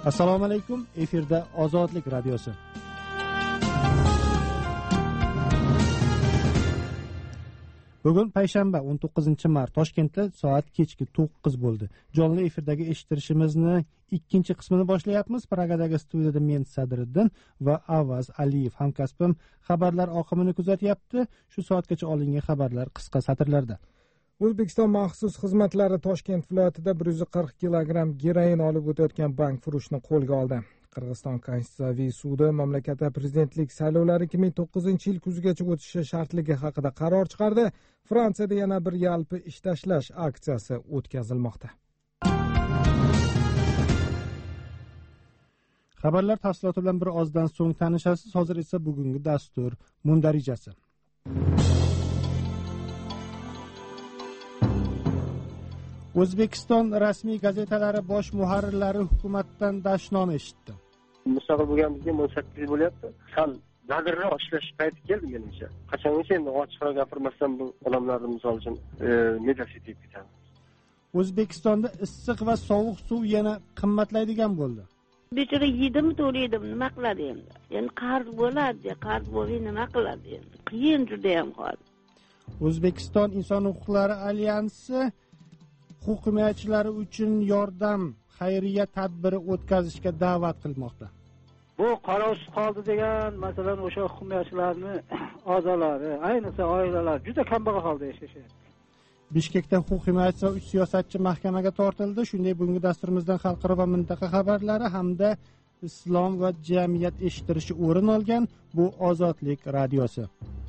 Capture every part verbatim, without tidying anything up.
Assalomu alaykum, efirda Ozodlik radiosi. Bugun payshanba o'n to'qqizinchi mart, Toshkentda soat kechki to'qqiz bo'ldi. Jonli efirdagi eshittirishimizni ikkinchi qismini boshlayapmiz. Pragadagi studiyada men Sadriddin va Avaz Aliyev hamkasbim xabarlar oqimini kuzatyapti. Shu soatgacha olingan xabarlar qisqa satrlarda. O'zbekiston maxsus xizmatlari Toshkent viloyatida bir yuz qirq kilogramm geroin olib o'tayotgan bankfurushni qo'lga oldi. Qirg'iziston Konstitutsiyaviy sudi mamlakatda prezidentlik saylovlari ikki ming to'qqizinchi yil kuzigacha o'tishi shartligi haqida qaror chiqardi. Fransiyada yana bir yalpi ish tashlash aksiyasi o'tkazilmoqda. Xabarlar tafsiloti bilan bir ozdan so'ng tanishasiz. Hozir esa bugungi dastur mundarijasi. O'zbekiston rasmiy gazetalari bosh muharrirlari hukumatdan dashnoma eshitdi. Mustaqil bo'lganimizga o'n sakkiz yil bo'lyapti. Sal dadilroq ishlash payti keldi menimcha. Qachongacha endi ochiqroq gapirmasam bu odamlarni misol uchun mediasi yetib ketadi. O'zbekistonda issiq va sovuq suv yana qimmatlaydigan bo'ldi. Bechora yedim, to'laydim, nima qiladi endi? Endi qarz bo'ladi, qarz bo'lmay nima qiladi endi? Qiyin juda ham hozir. O'zbekiston Inson huquqlari alyansi huquq himoyachilari uchun yordam xayriya tadbiri o'tkazishga da'vat qilmoqda. Bu qarovsiz qoldi degan, masalan, o'sha huquq himoyachilarning a'zolari, ayniqsa oilalar juda kambag'al holda yashashyapti. Bishkekda huquq himoyachi va uch siyosatchi mahkamaga tortildi. Shunday bugungi dasturimizdan xalqaro va mintaqa xabarlari hamda islom va jamiyat eshittirishi o'rin olgan. Bu Ozodlik radiosi.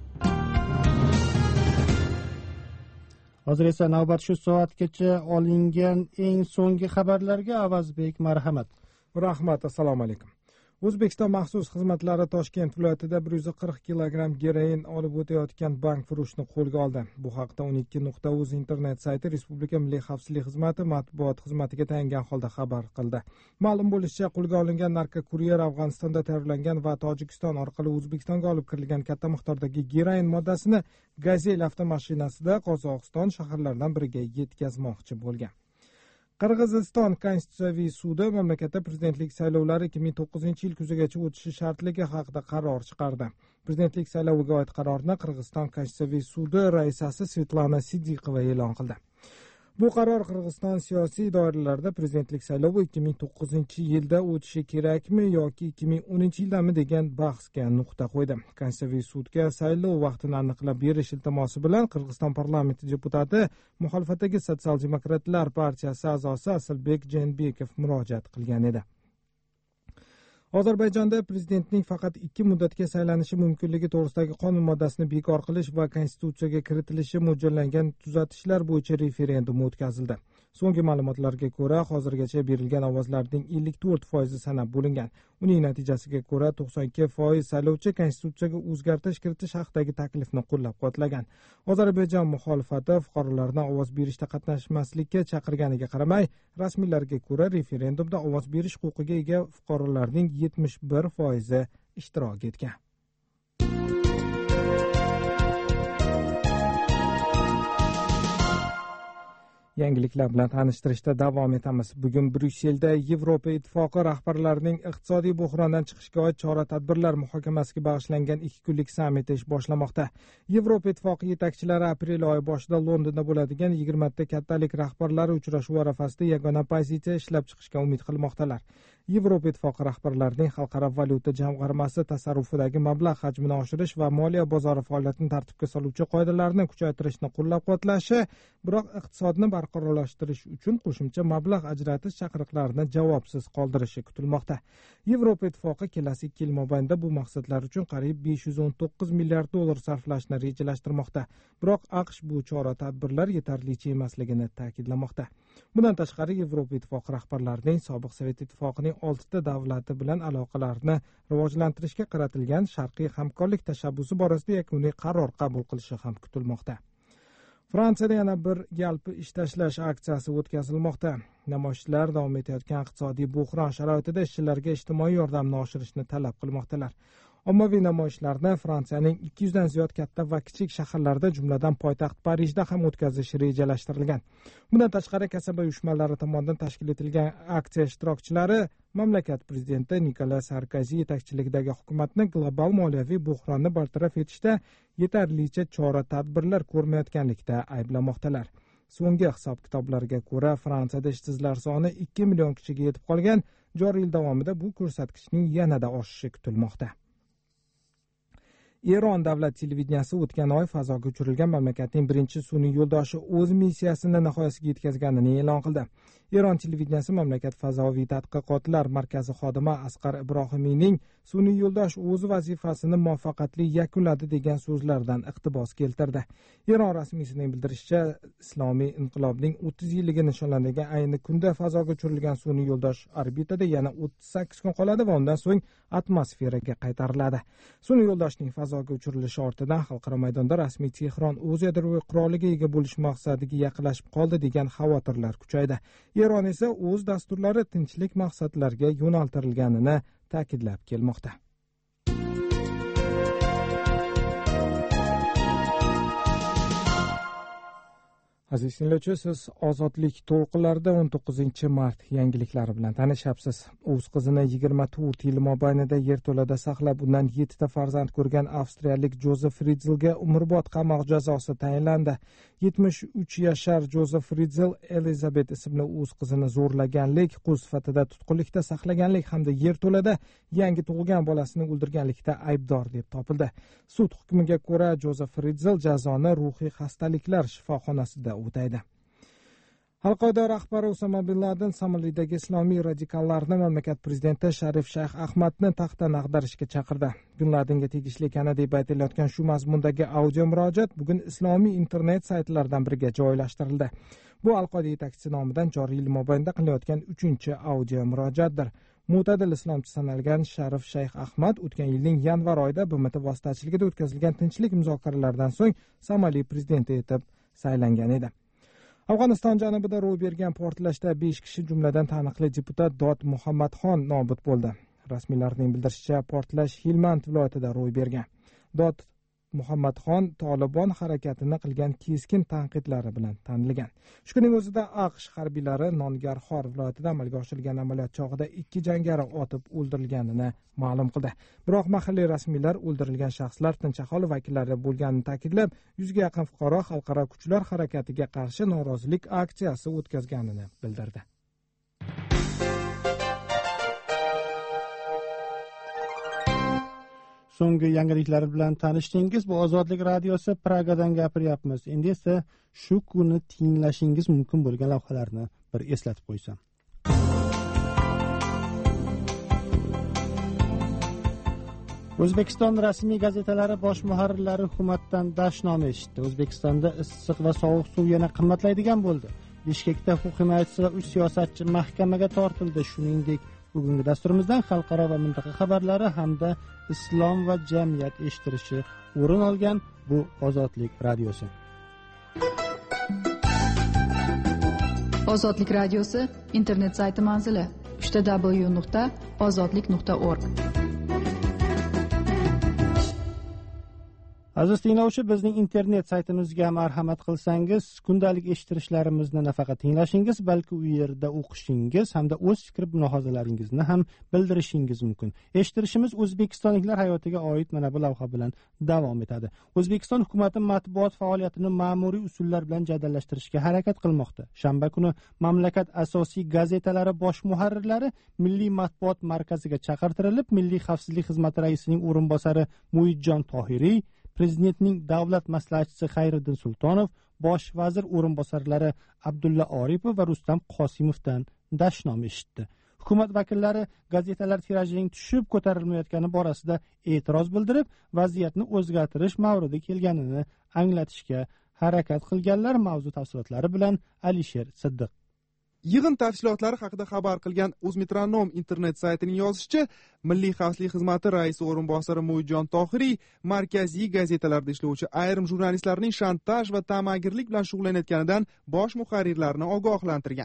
Hozir esa navbat shu soatgacha olingan eng so'nggi xabarlarga. Avazbek, marhamat. Rahmat, assalomu alaykum. O'zbekiston maxsus xizmatlari Toshkent viloyatida bir yuz qirq kilogramm geroin olib o'tayotgan bankfurushni qo'lga oldi. Bu haqda o'n ikki nuqta uz internet sayti Respublika Milliy xavfsizlik xizmati matbuot xizmatiga tayangan holda xabar qildi. Ma'lum bo'lishicha, qo'lga olingan narkokuryer Afg'onistonda tayyorlangan va Tojikiston orqali O'zbekistonga olib kirilgan katta miqdordagi geroin moddasini Gazel avtomashinasida Qozog'iston shaharlaridan biriga yetkazmoqchi bo'lgan. Qirg'iziston Konstitutsiyaviy sudi mamlakatda prezidentlik saylovlari ikki ming to'qqizinchi yil kuzigacha o'tishi shartligi haqida qaror chiqardi. Prezidentlik sayloviga oid qarorni Qirg'iziston Konstitutsiyaviy sudi raisasi Svetlana Sidiqova e'lon qildi. Bu qaror Qirg'iziston siyosiy doiralarida prezidentlik saylovi ikki ming to'qqizinchi yilda o'tishi kerakmi yoki ikki ming o'ninchi yildami degan bahsga nuqta qo'ydi. Konstitutsiyaviy sudga saylov vaqtini aniqlab berish iltimosi bilan Qirg'iziston parlamenti deputati muxolifatdagi Sotsial-demokratlar partiyasi a'zosi Asalbek Jeenbekov murojaat qilgan edi. Ozarbayjonda prezidentning faqat ikki muddatga saylanishi mumkinligi to'g'risidagi qonun moddasini bekor qilish va konstitutsiyaga kiritilishi mo'ljallangan tuzatishlar bo'yicha referendum o'tkazildi. So'nggi ma'lumotlarga ko'ra, hozirgacha berilgan ovozlarning ellik to'rt foizi sanab bo'lingan. Uning natijasiga ko'ra to'qson ikki foiz saylovchi konstitutsiyaga o'zgartirish kiritish haqidagi taklifni qo'llab-quvvatlagan. Ozarbayjon muxolifati fuqarolarni ovoz berishda qatnashmaslikka chaqirganiga qaramay, rasmiylarga ko'ra referendumda ovoz berish huquqiga ega fuqarolarning yetmish bir foizi ishtirok etgan. Yangiliklar bilan tanishtirishda davom etamiz. Bugun Bryusselda Yevropa Ittifoqi rahbarlarining iqtisodiy buhrondan chiqishga oid chora-tadbirlar muhokamasiga bag'ishlangan ikki kunlik sammiti ish boshlamoqda. Yevropa Ittifoqi yetakchilari aprel oyi boshida Londonda bo'ladigan yigirmata kattalik rahbarlari uchrashuvi arafasida yagona pozitsiya ishlab chiqishga umid qilmoqdalar. Yevropa Ittifoqi rahbarlarining Xalqaro valyuta jamg'armasi tasarrufidagi mablag' hajmini oshirish va moliya bozori faoliyatini tartibga soluvchi qoidalarni kuchaytirishni qo'llab-quvvatlashi, biroq iqtisodni barqarorlashtirish uchun qo'shimcha mablag' ajratish chaqiriqlarini javobsiz qoldirishi kutilmoqda. Yevropa Ittifoqi kelasi ikki yil mobaynida bu maqsadlar uchun qariyb besh yuz o'n to'qqiz milliard dollar sarflashni rejalashtirmoqda. Biroq AQSh bu chora-tadbirlar yetarlicha emasligini ta'kidlamoqda. Bundan tashqari, Yevropa Ittifoqi rahbarlarining sobiq Sovet Ittifoqining oltita davlati bilan aloqalarni rivojlantirishga qaratilgan sharqiy hamkorlik tashabbusi borasida yakuniy qaror qabul qilishi ham kutilmoqda. Fransiyada yana bir yalpi ish tashlash aksiyasi o'tkazilmoqda. Namoyishchilar davom etayotgan iqtisodiy buhron sharoitida ishchilarga ijtimoiy yordamni oshirishni talab qilmoqdalar. Ommaviy namoyishlarni Fransiyaning ikki yuzdan ziyod katta va kichik shaharlarida, jumladan poytaxt Parijda ham o'tkazish rejalashtirilgan. Bundan tashqari, kasaba uyushmalari tomonidan tashkil etilgan aksiya ishtirokchilari mamlakat prezidenti Nikolas Sarkozi yetakchiligidagi hukumatni global moliyaviy buhronni bartaraf etishda yetarlicha chora-tadbirlar ko'rmayotganlikda ayblamoqdalar. So'nggi hisob-kitoblarga ko'ra, Fransiyada ishsizlar soni ikki million kishiga yetib qolgan. Joriy yil davomida bu ko'rsatkichning yanada oshishi kutilmoqda. Eron davlat televideniyasi o'tgan oy fazoga uchirilgan mamlakatning birinchi sun'iy yo'ldoshi o'z missiyasini nihoyasiga yetkazganini e'lon qildi. Eron televideniyasi mamlakat fazoviy tadqiqotlar markazi xodimi Asqar Ibrohimiyning sun'iy yo'ldosh o'z vazifasini muvaffaqiyatli yakunladi degan so'zlaridan iqtibos keltirdi. Eron rasmiysining bildirishicha, islomiy inqilobning o'ttiz yilligi nishonlanadigan ayni kunda fazoga uchirilgan sun'iy yo'ldosh orbitada yana o'ttiz sakkiz kun qoladi va undan so'ng atmosferaga qaytariladi. Sun'iy yo'ldoshning fazoga uchirilishi ortidan xalqaro maydonda rasmiy Tehron o'z yadroviy quroliga ega bo'lish maqsadiga yaqinlashib qoldi degan xavotirlar kuchaydi. Eron esa o'z dasturlari tinchlik maqsadlariga yo'naltirilganini ta'kidlab kelmoqda. Aziz tinglovchi, siz Ozodlik to'lqinlarida o'n to'qqizinchi mart yangiliklari bilan tanishyapsiz. O'z qizini yigirma to'rt yil mobaynida yerto'lada saqlab, undan yettita farzand ko'rgan avstriyalik Jozef Fritzelga umrbod qamoq jazosi tayinlandi. yetmish uch yashar Jozef Fritzel Elizabet ismli o'z qizini zo'rlaganlik, qul sifatida tutqunlikda saqlaganlik hamda yerto'lada yangi tug'ilgan bolasini o'ldirganlikda aybdor deb topildi. Sud hukmiga ko'ra Jozef Fritzel jazoni ruhiy xastaliklar shifoxonasida o'taydi. Al-Qoida rahbari Usama bin Laden Somalidagi islomiy radikallarni mamlakat prezidenti Sharif Shayx Ahmadni taxtdan ag'darishga chaqirdi. Bin Ladenga tegishli ekani deb aytilayotgan shu mazmundagi audio murojaat bugun islomiy internet saytlaridan biriga joylashtirildi. Bu Al-Qoida yetakchisi nomidan joriy yil mobaynida qilayotgan uchinchi audio murojaatdir. Mo'tadil islomchi sanalgan Sharif Shayx Ahmad o'tgan yilning yanvar oyida B M T vositachiligida o'tkazilgan tinchlik muzokaralaridan so'ng Somali prezidenti etib saylangan edi. Afg'oniston janubida ro'y bergan portlashda besh kishi, jumladan taniqli deputat Dod Muhammadxon nobud bo'ldi. Rasmiylarning bildirishicha, portlash Helmand viloyatida ro'y bergan. Dod Muhammadxon Tolibon harakatini qilgan keskin tanqidlari bilan tanilgan. Shu kunning o'zida AQSh harbiylari Nongarxor viloyatida amalga oshirilgan amaliyot chog'ida ikki jangari otib o'ldirilganini ma'lum qildi. Biroq mahalliy rasmiylar o'ldirilgan shaxslar tinch aholi vakillari bo'lganini ta'kidlab, yuzga yaqin fuqaro xalqaro kuchlar harakatiga qarshi norozilik aksiyasi o'tkazganini bildirdi. So'nggi yangiliklar bilan tanishdingiz. Bu Ozodlik radiosi, Pragadan gapiryapmiz. Endi esa shu kuni tinglashingiz mumkin bo'lgan lavhalarni bir eslatib qo'ysam. O'zbekiston rasmiy gazetalari bosh muharrirlari hukumatdan dashnoma eshitdi. O'zbekistonda issiq va sovuq suv yana qimmatlaydigan bo'ldi. Bishkekda huquq himoyachisi va uch siyosatchi mahkamaga tortildi. Shuningdek, bugungi dasturimizdan xalqaro va mintaqa xabarlari hamda islom va jamiyat eshittirishi o'rin olgan. Bu Ozodlik radiosi. Ozodlik radiosi internet sayti manzili w w w nuqta ozodlik nuqta org. Aziz tinglovchi, bizning internet saytimizga marhamat qilsangiz, kundalik eshittirishlarimizni nafaqat tinglashingiz, balki u yerda o'qishingiz hamda o'z fikr mulohazalaringizni ham bildirishingiz mumkin. Eshittirishimiz o'zbekistonliklar hayotiga oid mana bu lavha bilan davom etadi. O'zbekiston hukumati matbuot faoliyatini ma'muriy usullar bilan jadallashtirishga harakat qilmoqda. Shanba kuni mamlakat asosiy gazetalari bosh muharrirlari Milliy matbuot markaziga chaqirtirilib, Milliy xavfsizlik xizmati raisining o'rinbosari Muidjon Tohiriy, Prezidentning davlat maslahatchisi Xayriddin Sultonov, bosh vazir o'rinbosarlari Abdulla Oripov va Rustam Qosimovdan dashnoma eshitdi. Hukumat vakillari gazetalar tirajining tushib ko'tarilmayotgani borasida e'tiroz bildirib, vaziyatni o'zgartirish mavridi kelganini anglatishga harakat qilganlar. Mavzu tafsilotlari bilan Alisher Siddiq. Yig'in tafsilotlari haqida xabar qilgan O'zmetronom internet saytining yozishicha, Milliy xavfsizlik xizmati raisi o'rinbosari Muidjon Tohiriy markaziy gazetalarda ishlovchi ayrim jurnalistlarning shantaj va ta'magirlik bilan shug'ullanayotganidan bosh muharrirlarni ogohlantirgan.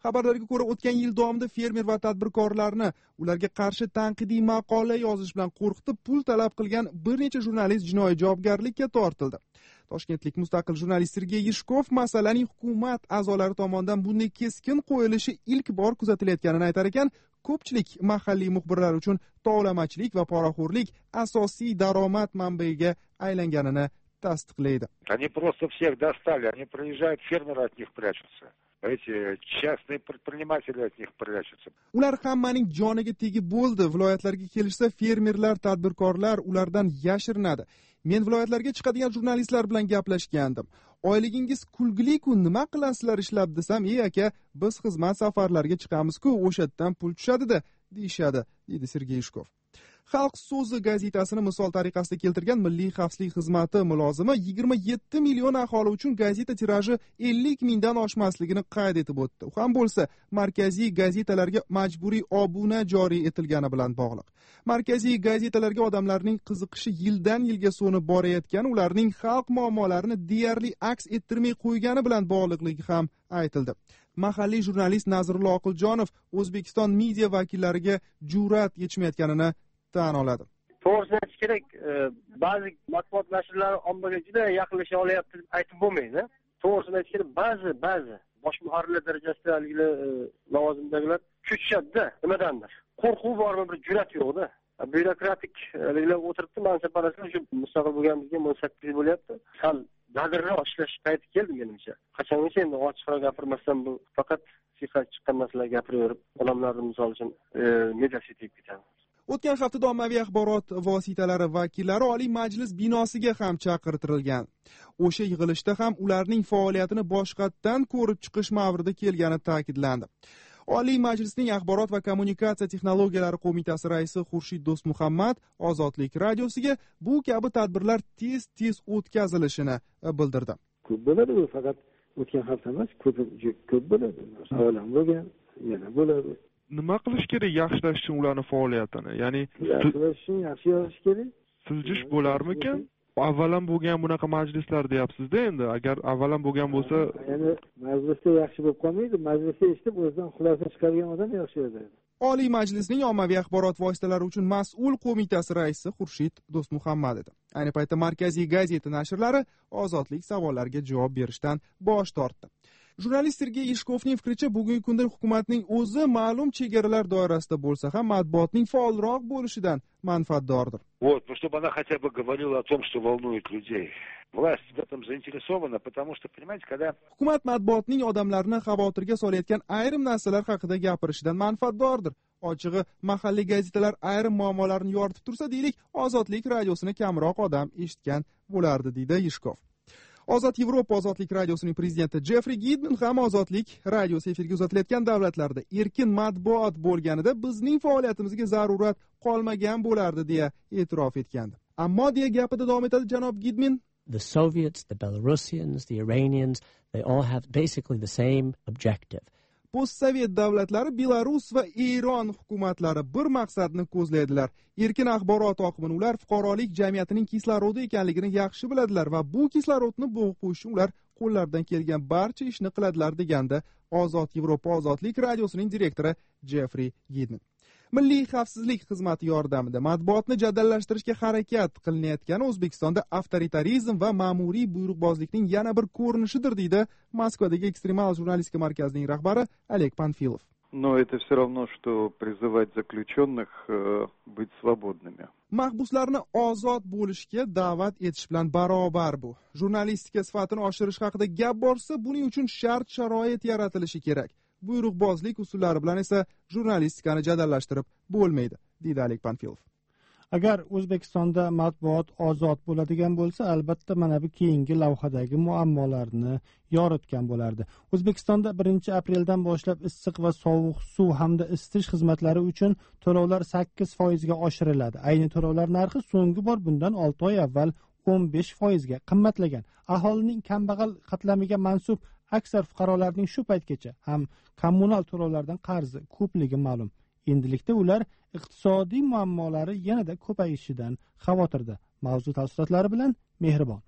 Xabarlarga ko'ra, o'tgan yil davomida fermer va tadbirkorlarni ularga qarshi tanqidiy maqola yozish bilan qo'rqitib pul talab qilgan bir necha jurnalist jinoiy javobgarlikka tortildi. Toshkentlik mustaqil jurnalist Sergey Yishkov masalaning hukumat a'zolari tomonidan bunday keskin qo'yilishi ilk bor kuzatilayotganini aytar ekan, ko'pchilik mahalliy muxbirlar uchun tovlamachilik va poraxo'rlik asosiy daromad manbaiga aylanganini tasdiqlaydi. Они просто всех достали, они проезжают, фермеры от них прячутся. Эти частные предприниматели от них прячутся. Ular hammaning joniga tegib bo'ldi. Viloyatlarga kelishsa, fermerlar, tadbirkorlar ulardan yashirinadi. Men viloyatlarga chiqadigan jurnalistlar bilan gaplashgandim. Oyligingiz kulgili-ku, nima qilasizlar ishlab desam, "Ey aka, biz xizmat safarlariga chiqamiz-ku, o'shadan pul tushadi-da", deyishadi, dedi Sergey Yishkov. Xalq so'zi gazetasini misol tariqasida keltirgan Milliy xavfsizlik xizmati mulozimi yigirma yetti million aholi uchun gazeta tiraji ellik mingdan oshmasligini qayd etib o'tdi. U ham bo'lsa, markaziy gazetalarga majburiy obuna joriy etilgani bilan bog'liq. Markaziy gazetalarga odamlarning qiziqishi yildan yilga so'nib borayotgani ularning xalq muammolarini deyarli aks ettirmay qo'ygani bilan bog'liqligi ham aytildi. Mahalliy jurnalist Nazrullo Oqiljonov O'zbekiston media vakillariga jur'at yetishmayotganini tan oladi. To'g'risini aytish kerak, ba'zi matbuot nashrlari ommaga juda yaqinlasha olyapti deb aytib bo'lmaydi. To'g'risini aytish kerak, ba'zi ba'zi bosh muharrirlar darajasidagi lavozimdagilar kuchishadi-da, nimadandir. Qo'rquv bormi, bir jur'at yo'q-da. Byurokratiklar o'tiribdi, mansab parastlar shu mustaqil bo'lganimizga o'n sakkiz yil bo'lyapti. Sal dadilroq ishlash payti keldi menimcha. Qachongacha endi ochiqroq gapirmasdan bu faqat siyqat chiqqan narsalar gapiraverib, odamlarni misol uchun mediasiga tegib ketadi. O'tgan haftada ommaviy axborot vositalari vakillari Oliy Majlis binosiga ham chaqirtirilgan. O'sha yig'ilishda ham ularning faoliyatini boshqatdan ko'rib chiqish mavrida kelgani ta'kidlandi. Oliy Majlisning Axborot va kommunikatsiya texnologiyalari qo'mitasi raisi Xurshid Do'stmuhammad Ozodlik radiosiga bu kabi tadbirlar tez-tez o'tkazilishini bildirdi. Ko'p bo'ladi, bu faqat o'tgan hafta emas, ko'p ko'p bo'ladi. Savolam bo'lgan, yana bo'ladi. Nima qilish kerak yaxshilash uchun ularning faoliyatini? Ya'ni yaxshilash uchun yaxshi yozish kerak. Siljish bo'larmikan? Avvalam bo'lgan bunaqa majlislar deyapsiz-da endi. Agar avvalam bo'lgan bo'lsa, ya'ni majlisda yaxshi bo'lib qolmaydi. Majlisda eshitib o'zidan xulosa chiqargan odam yaxshi yozadi. Oliy Majlisning ommaviy axborot vositalari uchun mas'ul qo'mitasi raisi Xurshid Do'stmuhammad edi. Ayni paytda Markaziy gazeta nashrlari ozodlik savollariga javob berishdan bosh tortdi. Jurnalist Sergey Yishkovning fikricha, bugungi kunda hukumatning o'zi ma'lum chegaralar doirasida bo'lsa ham matbuotning faolroq bo'lishidan manfaatdordir. Вот, ну чтобы она хотя бы говорила о том, что волнует людей. Власть в этом заинтересована, потому что, понимаете, когда hukumat matbuotning odamlarni xavotirga solayotgan ayrim narsalar haqida gapirishidan manfaatdordir. Ochig'i, mahalliy gazetalar ayrim muammolarni yoritib tursa, deylik, Ozodlik radiosini kamroq odam eshitgan bo'lardi, deydi Yishkov. Ozod Yevropa ozodlik radiosining prezidenti Jeffrey Gidman ham ozodlik radiosi efirga uzatilayotgan davlatlarda erkin matbuot bo'lganida bizning faoliyatimizga zarurat qolmagan bo'lardi deya e'tirof etgandi. Ammo deya gapida davom etadi janob Gidman. The Soviets, the Belarusians, the Iranians, they all have basically the same objective. Postsovet davlatlari, Belarus va Eron hukumatlari bir maqsadni ko'zlaydilar. Erkin axborot oqimini ular fuqarolik jamiyatining kislorodi ekanligini yaxshi biladilar va bu kislorodni bo'g'ib qo'yish uchun ular qo'llaridan kelgan barcha ishni qiladilar, deganda Ozod Yevropa ozodlik radiosining direktori Jeffrey Gidman. Milliy xavfsizlik xizmati yordamida matbuotni jadallashtirishga harakat qilinayotgani O'zbekistonda avtoritarizm va ma'muriy buyruqbozlikning yana bir ko'rinishidir, deydi Moskvadagi ekstremal jurnalistika markazining rahbari Oleg Panfilov. Но это все равно, что призывать заключенных э, быть свободными. Mahbuslarni ozod bo'lishga da'vat etish bilan barobar bu. Jurnalistika sifatini oshirish haqida gap borsa, buning uchun shart-sharoit yaratilishi kerak. Buyruqbozlik usullari bilan esa jurnalistikani jadallashtirib bo'lmaydi, deydi Oleg Panfilov. Agar O'zbekistonda matbuot ozod bo'ladigan bo'lsa, albatta mana bu keyingi lavhadagi muammolarni yoritgan bo'lardi. O'zbekistonda birinchi apreldan boshlab issiq va sovuq suv hamda isitish xizmatlari uchun to'lovlar sakkiz foizga oshiriladi. Ayni to'lovlar narxi so'nggi bor bundan olti oy avval o'n besh foizga qimmatlagan. Aholining kambag'al qatlamiga mansub aksar fuqarolarning shu paytgacha ham kommunal to'lovlardan qarzi ko'pligi ma'lum. Endilikda ular iqtisodiy muammolari yanada ko'payishidan xavotirda. Mavzu tafsilotlari bilan Mehribon.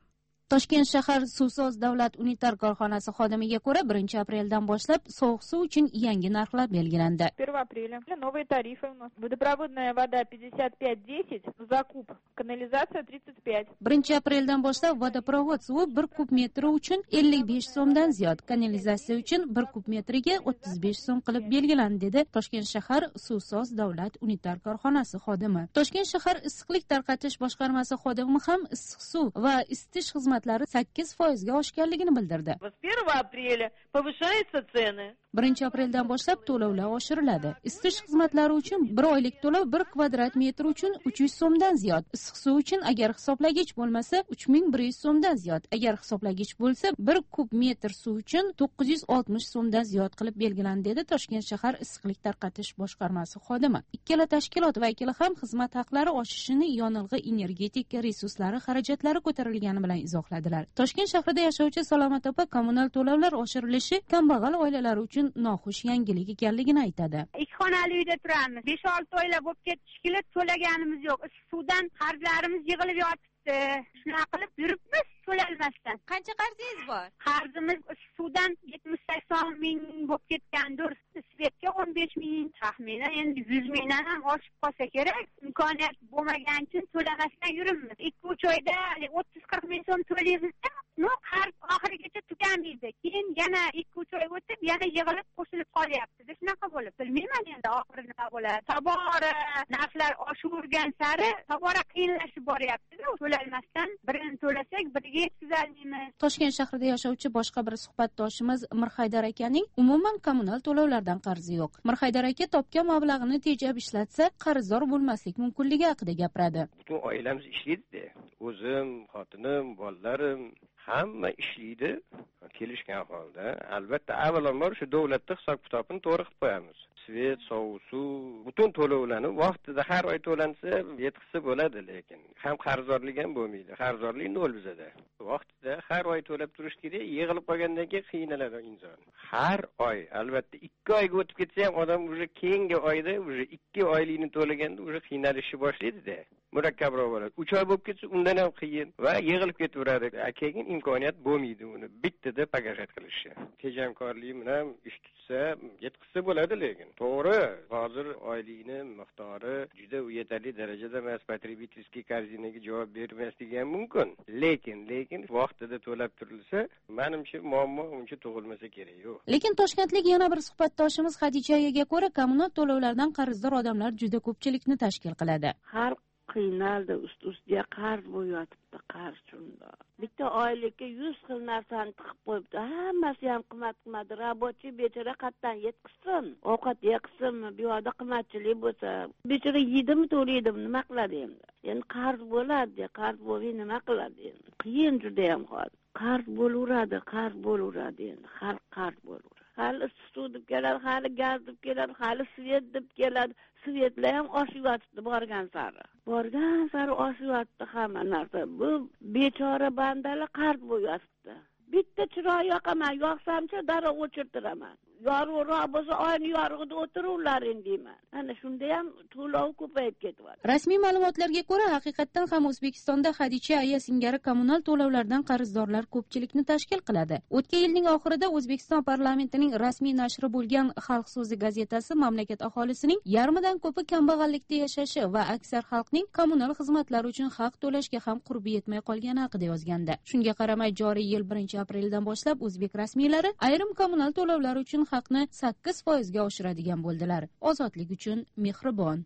Toshkent shahar Suvsoz davlat unitar korxonasi xodimiga ko'ra, birinchi apreldan boshlab sovuq suv uchun yangi narxlar belgilandi. первого апреля новые тарифы у нас. Водопроводная вода пятьдесят пять десять, закуп, канализация тридцать пять. birinchi apreldan boshlab vodoprovod suvi bir kub metri uchun ellik besh so'mdan ziyod, kanalizatsiya uchun bir kub metriga o'ttiz besh so'm qilib belgilandi, dedi Toshkent shahar Suvsoz davlat unitar korxonasi xodimi. Toshkent shahar issiqlik tarqatish boshqarmasi xodimi ham issiq suv va isitish xizmatlari sakkiz foizga oshganligini bildirdi. С первого апреля повышаются цены. birinchi apreldan boshlab to'lovlar oshiriladi. Isitish xizmatlari uchun bir oylik to'lov bir kvadrat metr uchun uch yuz so'mdan ziyod, issiq suv uchun agar hisoblagich bo'lmasa uch ming bir yuz so'mdan ziyod, agar hisoblagich bo'lsa bir kub metr suv uchun to'qqiz yuz oltmish so'mdan ziyod qilib belgilandi, dedi Toshkent shahar issiqlik tarqatish boshqarmasi xodimi. Ikkala tashkilot vakili ham xizmat haqlari oshishini yonilg'i energetik resurslari xarajatlari ko'tarilgani bilan izohladilar. Toshkent shahrida yashovchi Salomat opa kommunal to'lovlar oshirilishi kambag'al oilalar uchun noxush yangilik ekanligini aytadi. Ikki xonali uyda turamiz. besh olti oylar bo'lib ketishkilar to'laganimiz yo'q. Suvdan qarzlarimiz yig'ilib yotibdi. Shunaqa qilib yuribmiz to'lalmasdan. Qancha qarzingiz bor? Qarzimiz suvdan yetmish sakson ming bo'lib ketgandir. Svetga o'n besh ming, taxminan endi yuz mingdan ham oshib qolsa kerak. Imkoniyat bo'lmagan uchun to'lamasdan yuribmiz. ikki uch oyda o'ttiz qirq ming so'm to'laymiz. No, qarz oxirigacha tugamaydi. Keyin yana ikki uch oy o'tib yana yig'ilib qo'shilib qolyapti. Shunaqa bo'lib, bilmayman endi oxiri nima bo'ladi. Tobora narxlar oshavergan sari tobora qiyinlashib boryapti. To'lalmasdan birini to'lasak, biriga yetkazolmaymiz. Toshkent shahrida yashovchi boshqa bir suhbatdoshimiz Mirhaydar akaning umuman kommunal to'lovlardan qarzi yo'q. Mirhaydar aka topgan mablag'ini tejab ishlatsa, qarzdor bo'lmaslik mumkinligi haqida gapiradi. Butun oilamiz ishlaydi. O'zim, xotinim, bolalarim hamma ishlaydi. Kelishgan holda, albatta avvalambor shu davlatda hisob-kitobini to'g'ri qilib qo'yamiz. Svet, sovuq suv, butun to'lovlarni vaqtida har oy to'lansa yetkazsa bo'ladi, lekin ham qarzdorlik ham bo'lmaydi. Qarzdorlik nol bizada. Vaqtida har oy to'lab turish kerak, yig'ilib qolgandan keyin qiynaladi inson. Har oy, albatta ikki oyga o'tib ketsa ham odam уже keyingi oyda уже ikki oylikni to'laganda уже qiynalishni boshlaydi-da. Murakkabroq bo'ladi. uch oy bo'lib ketsa undan ham qiyin va yig'ilib ketaveradi. Keyin imkoniyat bo'lmaydi uni bittada pagajat qilishga. Tejamkorlik bilan ish tutsa, yetkazsa bo'ladi, lekin to'g'ri, hozir oylikni miqdori juda yetarli darajada emas, потребительский korзинаga javob bermasligi ham mumkin. Lekin, lekin vaqtida to'lab turilsa, menimcha muammo uncha tug'ilmasa kerak yo'q. Lekin toshkentlik yana bir suhbatdoshimiz Xadicha ayaga ko'ra, kommunal to'lovlardan qarzdor odamlar juda ko'pchilikni tashkil qiladi. Har qiynaldi, ust-ustiga qarz bo'yotibdi, qarz shunda. Bitta oylikka yuz xil narsani tiqib qo'yibdi. Hammasi ham qimmat-qimmat. Rabochiy bechora qatdan yetkazsin, ovqat yeqsinmi, bu yoqda qimmatchilik bo'lsa, bechora yeydimi, to'laydimi, nima qiladi endi? Endi qarz bo'ladi, qarz bo'lmay nima qiladi endi? Qiyin juda ham hozir. Qarz bo'laveradi, qarz bo'laveradi endi. Xalq qarz bo'laveradi. Hali suv deb keladi, hali gaz deb keladi, hali svet deb keladi. Svetlar ham oshib yotibdi borgan sari. Borgan sari oshib yotibdi hamma narsa. Bu bechora bandalar qarz bo'lyapti. Bitta chiroq yoqaman, yoqsamchi darrov o'chirtiraman. Yorug'roq bo'lsa oyni yorug'ida o'tirurlaring deyman. Ana shunda ham to'lov ko'payib ketyapti. Rasmiy ma'lumotlarga ko'ra, haqiqatan ham O'zbekistonda Xadicha aya singari kommunal to'lovlardan qarzdorlar ko'pchilikni tashkil qiladi. O'tgan yilning oxirida O'zbekiston parlamentining rasmiy nashri bo'lgan Xalq so'zi gazetasi mamlakat aholisining yarmidan ko'pi kambag'allikda yashashi va aksar xalqning kommunal xizmatlar uchun haq to'lashga ham qurbi yetmay qolgani haqida yozgandi. Shunga qaramay, joriy yil birinchi apreldan boshlab o'zbek rasmiylari ayrim kommunal to'lovlar uchun haqni sakkiz foizga oshiradigan bo'ldilar. Ozodlik uchun mehribon.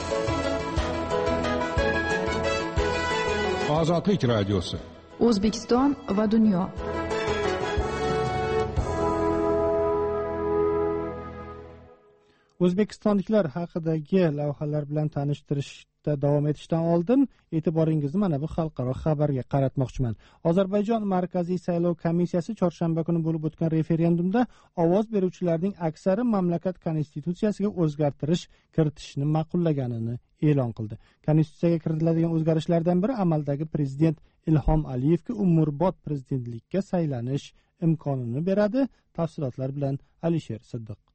Ozodlik radiosi. O'zbekiston va dunyo. O'zbekistonliklar haqidagi lavhalar bilan tanishtirishda davom etishdan oldin e'tiboringizni mana bu xalqaro xabarga qaratmoqchiman. Ozarbayjon Markaziy saylov komissiyasi chorshanba kuni bo'lib o'tgan referendumda ovoz beruvchilarning aksari mamlakat konstitutsiyasiga o'zgartirish kiritishni ma'qullaganini e'lon qildi. Konstitutsiyaga kiritiladigan o'zgarishlardan biri amaldagi prezident Ilhom Aliyevga umrbod prezidentlikka saylanish imkonini beradi. Tafsilotlar bilan Alisher Siddiq.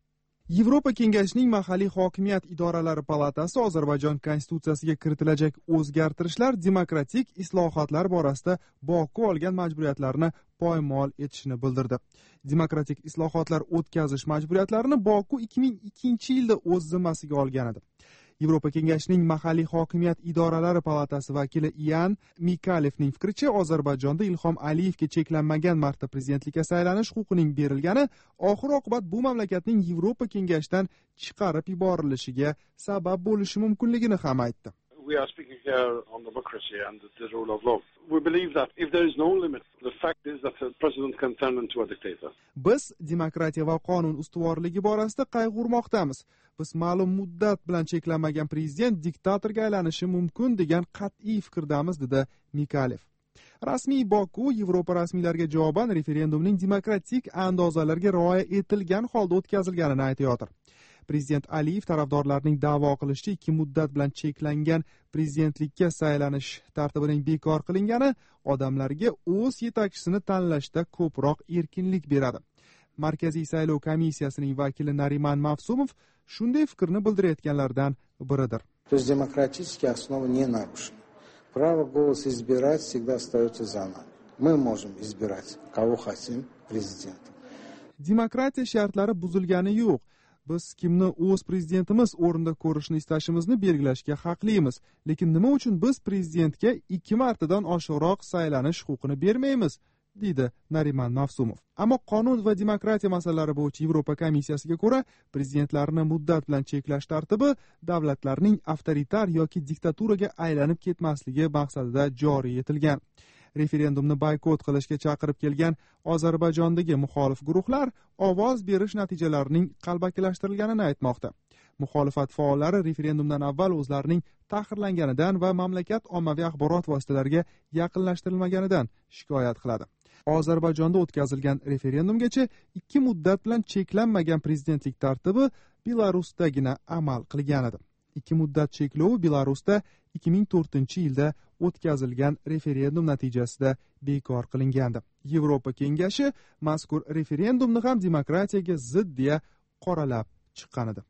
Yevropa Kengashining mahalliy hokimiyat idoralari palatasi Ozarbayjon konstitutsiyasiga kiritilajak o'zgartirishlar demokratik islohotlar borasida Boku olgan majburiyatlarni poymol etishini bildirdi. Demokratik islohotlar o'tkazish majburiyatlarini Boku ikki ming ikkinchi yilda o'z zimmasiga olgan edi. Yevropa Kengashining mahalliy hokimiyat idoralari palatasi vakili Ian Mikalevning fikricha, Ozarbayjonda Ilhom Aliyevga cheklanmagan marta prezidentlikka saylanish huquqining berilgani oxir oqibat bu mamlakatning Yevropa Kengashidan chiqarib yuborilishiga sabab bo'lishi mumkinligini ham aytdi. We are speaking here on democracy and the rule of law. We believe that if there is no limit, the fact is that the president can turn into a dictator. Biz demokratiya va qonun ustuvorligi borasida qayg'urmoqdamiz. Biz ma'lum muddat bilan cheklanmagan prezident diktatorga aylanishi mumkin degan qat'iy fikrdamiz, dedi Mikalev. Rasmiy Boku Yevropa rasmiylariga javoban referendumning demokratik andozalarga rioya etilgan holda o'tkazilganini aytayotir. Prezident Aliyev tarafdorlarining da'vo qilishicha, ikki muddat bilan cheklangan prezidentlikka saylanish tartibining bekor qilingani odamlarga o'z yetakchisini tanlashda ko'proq erkinlik beradi. Markaziy saylov komissiyasining vakili Nariman Mavsumov shunday fikrni bildirayotganlardan biridir. То есть демократические основы не нарушены. Право голоса избирать всегда остается за нами. Мы можем избирать, кого хотим, президентом. Demokratiya shartlari buzilgani yo'q. Biz kimni o'z prezidentimiz o'rinda ko'rishni istashimizni belgilashga haqlimiz. Lekin nima uchun biz prezidentga ikki martadan oshiqroq saylanish huquqini bermaymiz, deydi Nariman Mavsumov. Ammo qonun va demokratiya masalalari bo'yicha Yevropa komissiyasiga ko'ra, prezidentlarni muddat bilan cheklash tartibi davlatlarning avtoritar yoki diktaturaga aylanib ketmasligi maqsadida joriy etilgan. Referendumni boykot qilishga chaqirib kelgan Ozarbayjondagi muxolif guruhlar ovoz berish natijalarining qalbakilashtirilganini aytmoqda. Muxolifat faollari referendumdan avval o'zlarining tahqirlanganidan va mamlakat ommaviy axborot vositalariga yaqinlashtirilmaganidan shikoyat qiladi. Ozarbayjonda o'tkazilgan referendumgacha ikki muddat bilan cheklanmagan prezidentlik tartibi Belarusdagina amal qilgan edi. Ikki muddat cheklovi Belarusda ikki ming to'rtinchi yilda o'tkazilgan referendum natijasida bekor qilingandi. Yevropa Kengashi mazkur referendumni ham demokratiyaga zid deya qoralab chiqqan edi.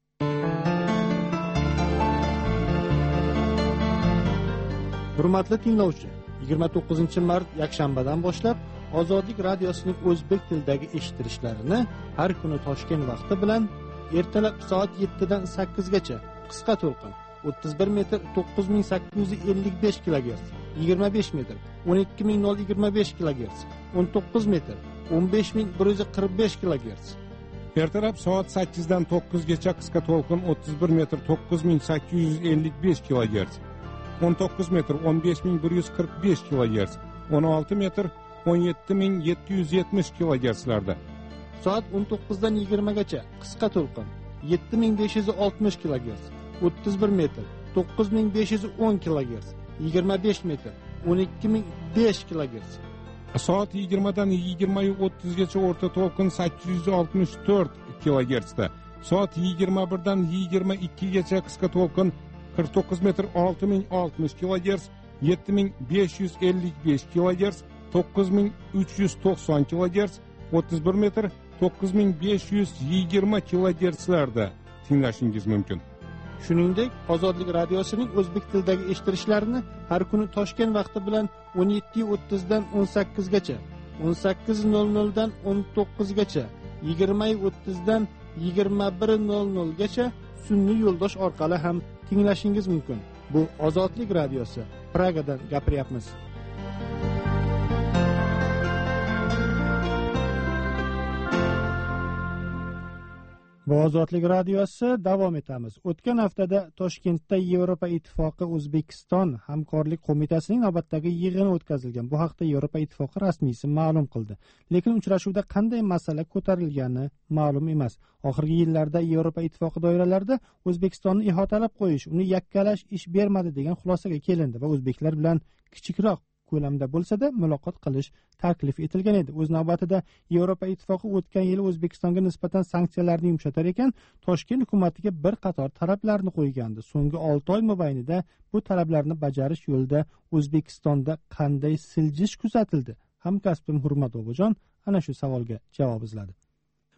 Hurmatli tinglovchi, yigirma to'qqizinchi mart yakshanbadan boshlab Ozodlik radiosining o'zbek tilidagi eshitilishlarini har kuni Toshkent vaqti bilan ertalab soat yettidan sakkizgacha qisqa to'lqin o'ttiz bir metr to'qqiz ming sakkiz yuz ellik besh kilogerts, yigirma besh metr o'n ikki ming yigirma besh kilogerts, o'n to'qqiz metr o'n besh ming bir yuz qirq besh kilogerts. Ertalab soat sakkizdan to'qqizgacha qisqa to'lqin o'ttiz bir metr to'qqiz ming sakkiz yuz ellik besh kilogerts, o'n to'qqiz metr o'n besh ming bir yuz qirq besh kilogerts, o'n olti metr o'n yetti ming yetti yuz yetmish kilogertslarda. Soat o'n to'qqizdan yigirmagacha qisqa to'lqin yetti ming besh yuz oltmish kilogerts, o'ttiz bir metr to'qqiz ming besh yuz o'n kilogerts, yigirma besh metr o'n ikki ming besh kilogerts. Soat yigirmadan yigirma o'ttizgacha o'rta to'lqin sakkiz yuz oltmish to'rt kilogertsda. Soat yigirma birdan yigirma ikkigacha qisqa to'lqin qirq to'qqiz metr olti ming oltmish kilogerts, yetti ming besh yuz ellik besh kilogerts, to'qqiz ming uch yuz to'qson kilogerts, o'ttiz bir metr to'qqiz ming besh yuz yigirma kilogertslarda tinglashingiz mumkin. Shuningdek, Ozodlik radiosining o'zbek tilidagi eshitilishlarini har kuni Toshkent vaqti bilan o'n yetti o'ttizdan o'n sakkizgacha, o'n sakkiz nol noldan o'n to'qqizgacha, yigirma o'ttizdan yigirma bir nol nolgacha sun'iy yo'ldosh orqali ham tinglashingiz mumkin. Bu Ozodlik radiosi. Pragadan gapiryapmiz. Bu Ozodlik radiosi, davom etamiz. O'tgan haftada Toshkentda Yevropa Ittifoqi O'zbekiston hamkorlik qo'mitasining navbatdagi yig'ini o'tkazilgan. Bu haqda Yevropa Ittifoqi rasmiysi ma'lum qildi. Lekin uchrashuvda qanday masala ko'tarilgani ma'lum emas. Oxirgi yillarda Yevropa Ittifoqi doiralarida O'zbekistonni ihotalab qo'yish, uni yakkalash ish bermadi degan xulosaga kelindi va o'zbeklar bilan kichikroq ko'lamda bo'lsa-da muloqot qilish taklif etilgan edi. O'z navbatida Yevropa Ittifoqi o'tgan yili O'zbekistonga nisbatan sanksiyalarni yumshatar ekan, Toshkent hukumatiga bir qator talablarni qo'ygandi. So'nggi olti oy mobaynida bu talablarni bajarish yo'lida O'zbekistonda qanday siljish kuzatildi? Hamkasbim Hurmat Bobojon ana shu savolga javob izladi.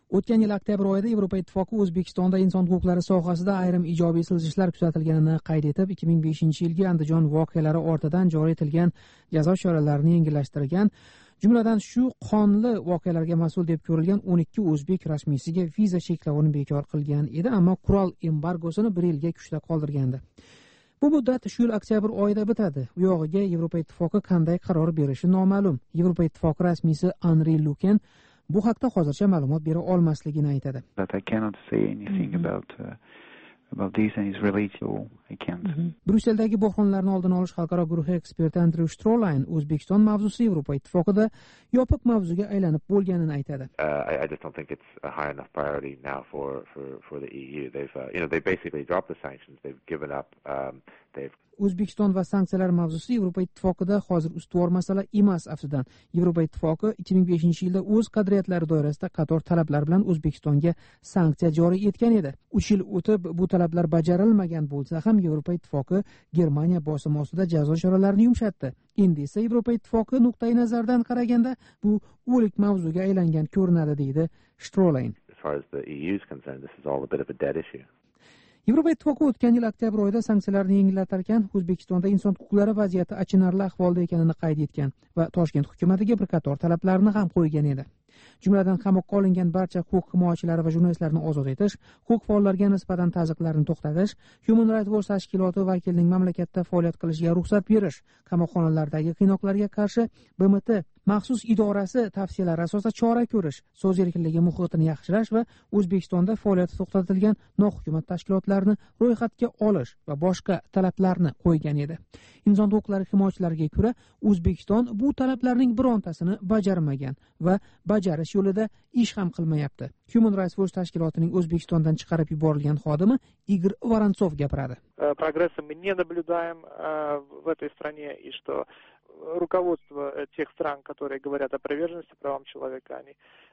O'tgan yil oktyabr oyida Yevropa Ittifoqi O'zbekistonda inson huquqlari sohasida ayrim ijobiy siljishlar kuzatilganini qayd etib, ikki ming beshinchi yilgi Andijon voqealari ortidan joriy etilgan jazo choralarini yengillashtirgan, jumladan shu qonli voqealarga mas'ul deb ko'rilgan o'n ikki o'zbek rasmiysiga viza cheklovini bekor qilgan edi, ammo qurol embargosini bir yilga kuchda qoldirgandi. Bu muddat shu yil oktyabr oyida bitadi. U yog'iga Yevropa Ittifoqi qanday qaror berishi noma'lum. Yevropa Ittifoqi rasmiysi Anri Luken bu haqda hozircha ma'lumot bera olmasligini aytadi. That I cannot say anything mm-hmm. about uh, about this and is related to I can't. Mm-hmm. Brusseldagi bo'hronlarni oldini olish xalqaro guruhi eksperti Andrew Stroline O'zbekiston mavzusi Yevropa Ittifoqida yopiq mavzuga aylanib bo'lganini aytadi. Uh, I, I just don't think it's a high enough priority now for for for the E U. They've uh, you know they basically dropped the sanctions. They've given up. Um, they've O'zbekiston va sanksiyalar mavzusi Yevropa Ittifoqida hozir ustuvor masala emas, aftidan. Yevropa Ittifoqi ikki ming beshinchi yilda o'z qadriyatlari doirasida qator talablar bilan O'zbekistonga sanksiya joriy etgan edi. uch yil o'tib bu talablar bajarilmagan bo'lsa ham Yevropa Ittifoqi Germaniya bosimi ostida jazo choralarini yumshatdi. Endi esa Yevropa Ittifoqi nuqtai nazardan qaraganda bu o'lik mavzuga aylangan ko'rinadi, deydi Stroline. As far as the E U is concerned, this is all a bit of a dead issue. Yevropa Ittifoqi o'tgan yil oktyabr oyida sanksiyalarni yengillatar ekan, O'zbekistonda inson huquqlari vaziyati achinarli ahvolda ekanini qayd etgan va Toshkent hukumatiga bir qator talablarni ham qo'ygan edi. Jumladan, qamoqqa olingan barcha huquq himoyachilari va jurnalistlarni ozod etish, huquq faollariga nisbatan ta'ziqlarni to'xtatish, Human Rights Watch tashkiloti vakilining mamlakatda faoliyat qilishiga ruxsat berish, qamoqxonalardagi qiynoqlarga qarshi B M T maxsus idorasi tavsiyalari asosida chora ko'rish, so'z erkinligi muhitini yaxshilash va O'zbekistonda faoliyati to'xtatilgan nohukumat tashkilotlarini ro'yxatga olish va boshqa talablarni qo'ygan edi. Inson huquqlari himoyachilariga ko'ra, O'zbekiston bu talablarning birontasini bajarmagan va bajarish yo'lida ish ham qilmayapti. Human Rights Watch tashkilotining O'zbekistondan chiqarib yuborilgan xodimi Igor Vorontsov gapiradi. Прогресса мы не наблюдаем в этой стране, и что руководство тех стран, которые говорят о приверженности правам человека, они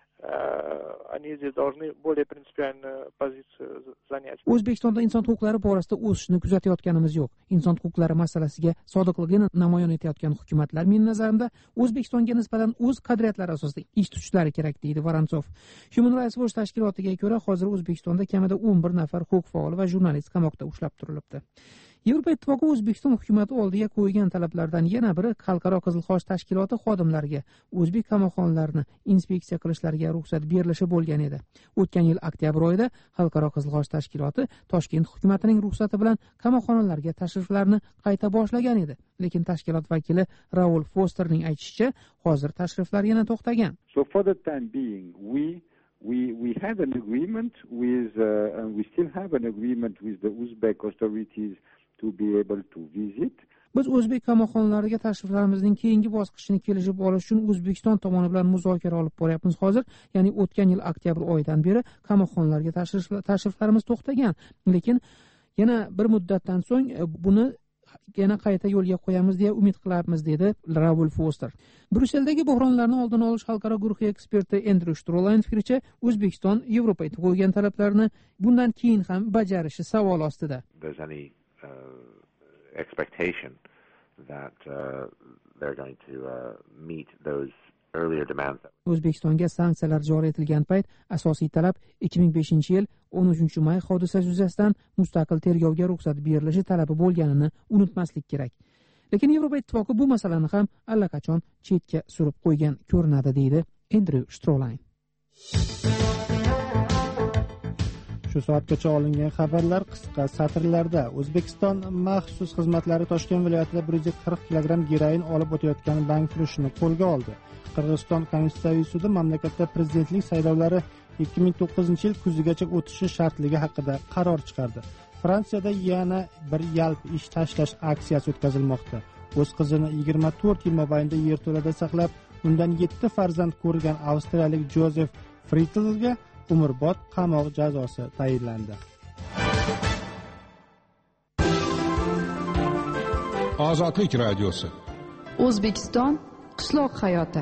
они здесь должны более принципиальную позицию занять. O'zbekistonda inson huquqlari borasida o'sishni kuzatayotganimiz yo'q. Inson huquqlari masalasiga sodiqligini namoyon etayotgan hukumatlar, mening nazarimda, O'zbekistonga nisbatan o'z qadriyatlari asosida ish tutishlari kerak, deydi Vorontsov. Human Rights Watch tashkilotiga ko'ra, hozir O'zbekistonda kamida o'n bir nafar huquq faoli va jurnalist qamoqda ushlab turilibdi. Yevropa Ittifoqi O'zbekiston hukumati oldiga qo'ygan talablardan yana biri Xalqaro Qizil Xoch tashkiloti xodimlariga o'zbek qamoqxonalarini inspeksiya qilishlariga ruxsat berilishi bo'lgan edi. O'tgan yil oktyabr oyida Xalqaro Qizil Xoch tashkiloti Toshkent hukumatining ruxsati bilan qamoqxonalarga tashriflarni qayta boshlagan edi. Lekin tashkilot vakili Raul Fosterning aytishicha, hozir tashriflar yana to'xtagan. So for the time being, we We we had an agreement with uh, and we still have an agreement with the Uzbek authorities to be able to visit. Biz o'zbek qamoqxonalariga tashriflarimizning keyingi bosqichini kelishib olish uchun O'zbekiston tomoni bilan muzokara olib boryapmiz hozir. Ya'ni o'tgan yil oktyabr oyidan beri qamoqxonalarga tashriflarimiz to'xtagan, lekin yana bir muddatdan so'ng buni yana qayta yo'lga qo'yamiz deya umid qilamiz, dedi Raul Foster. Brusseldagi bo'hronlarni oldini olish xalqaro guruhi eksperti Andrew Stroline fikricha, O'zbekiston Yevropa Ittifoqi qo'ygan talablarni bundan keyin ham bajarishi savol ostida. There's any uh, expectation that uh, they're going to uh, meet those earlier demands. O'zbekistonga sanksiyalar joriy etilgan payt asosiy talab ikki ming beshinchi yil o'n uchinchi may hodisasi yuzasidan mustaqil tergovga ruxsat berilishi talabi bo'lganini unutmaslik kerak. Lekin Yevropa Ittifoqi bu masalani ham allaqachon chetga surib qo'ygan ko'rinadi, deydi Andrew Stroline. Shu soatgacha olingan xabarlar qisqa satrlarda. O'zbekiston maxsus xizmatlari Toshkent viloyatida bir yuz qirq kilogramm geroin olib o'tayotgan bankfurushni qo'lga oldi. Qirg'iziston Konstitutsiyaviy sudi mamlakatda prezidentlik saylovlari ikki ming to'qqizinchi yil kuzigacha o'tishi shartligi haqida qaror chiqardi. Fransiyada yana bir yalp ish tashlash aksiyasi o'tkazilmoqda. O'z qizini yigirma to'rt yil mobaynida yerto'lada saqlab, undan yetti farzand ko'rgan avstriyalik Jozef Fritlga umrbod qamoq jazosi tayinlandi. Ozodlik radiosi. O'zbekiston qishloq hayoti.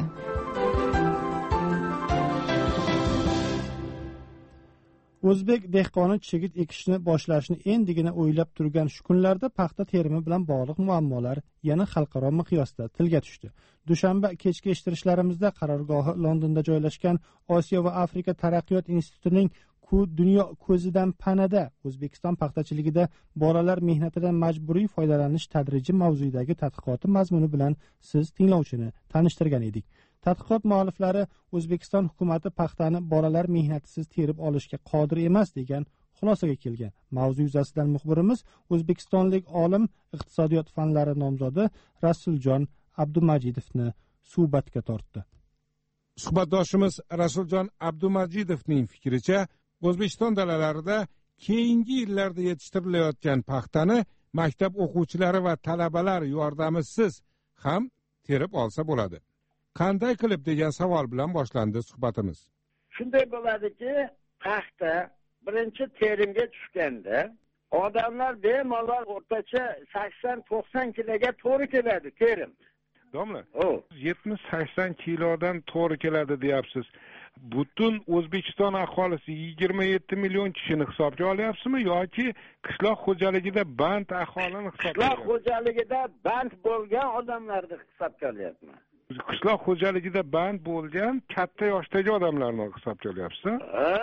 o'zbek dehqoni chigit ekishni boshlashni endigina o'ylab turgan shu kunlarda paxta terimi bilan bog'liq muammolar yana xalqaro miqyosda tilga tushdi. Dushanba kechki eshittirishlarimizda qarorgohi Londonda joylashgan Osiyo va Afrika taraqqiyot institutining dunyo ko'zidan panada O'zbekiston paxtachiligida bolalar mehnatidan majburiy foydalanish tadrijiy mavzudagi tadqiqoti mazmuni bilan siz tinglovchini tanishtirgan edik. Tadqiqot mualliflari O'zbekiston hukumati paxtani bolalar mehnatisiz terib olishga qodir emas degan xulosaga kelgan. Mavzu yuzasidan muxbirimiz o'zbekistonlik olim, iqtisodiyot fanlari nomzodi Rasuljon Abdumajidovni suhbatga tortdi. Suhbatdoshimiz Rasuljon Abdumajidovning fikricha, O'zbekiston dalalarida keyingi yillarda yetishtirilayotgan paxtani maktab o'quvchilari va talabalar yordamisiz ham terib olsa bo'ladi. Qanday qilib degan savol bilan boshlandi suhbatimiz. Shunday bo'ladiki, paxta birinchi terimga tushganda odamlar bemalol o'rtacha sakson to'qson kiloga to'g'ri keladi terim. Domla, yetmish sakson kilodan to'g'ri keladi deyapsiz. Butun O'zbekiston aholisi yigirma yetti million kishini hisobga olyapsizmi yoki qishloq xo'jaligida band aholini hisobga? Qishloq xo'jaligida band bo'lgan odamlarni hisobga olyapman. Qishloq xo'jaligida band bo'lgan katta yoshdagi odamlarni hisobga olyapsiz? Ha?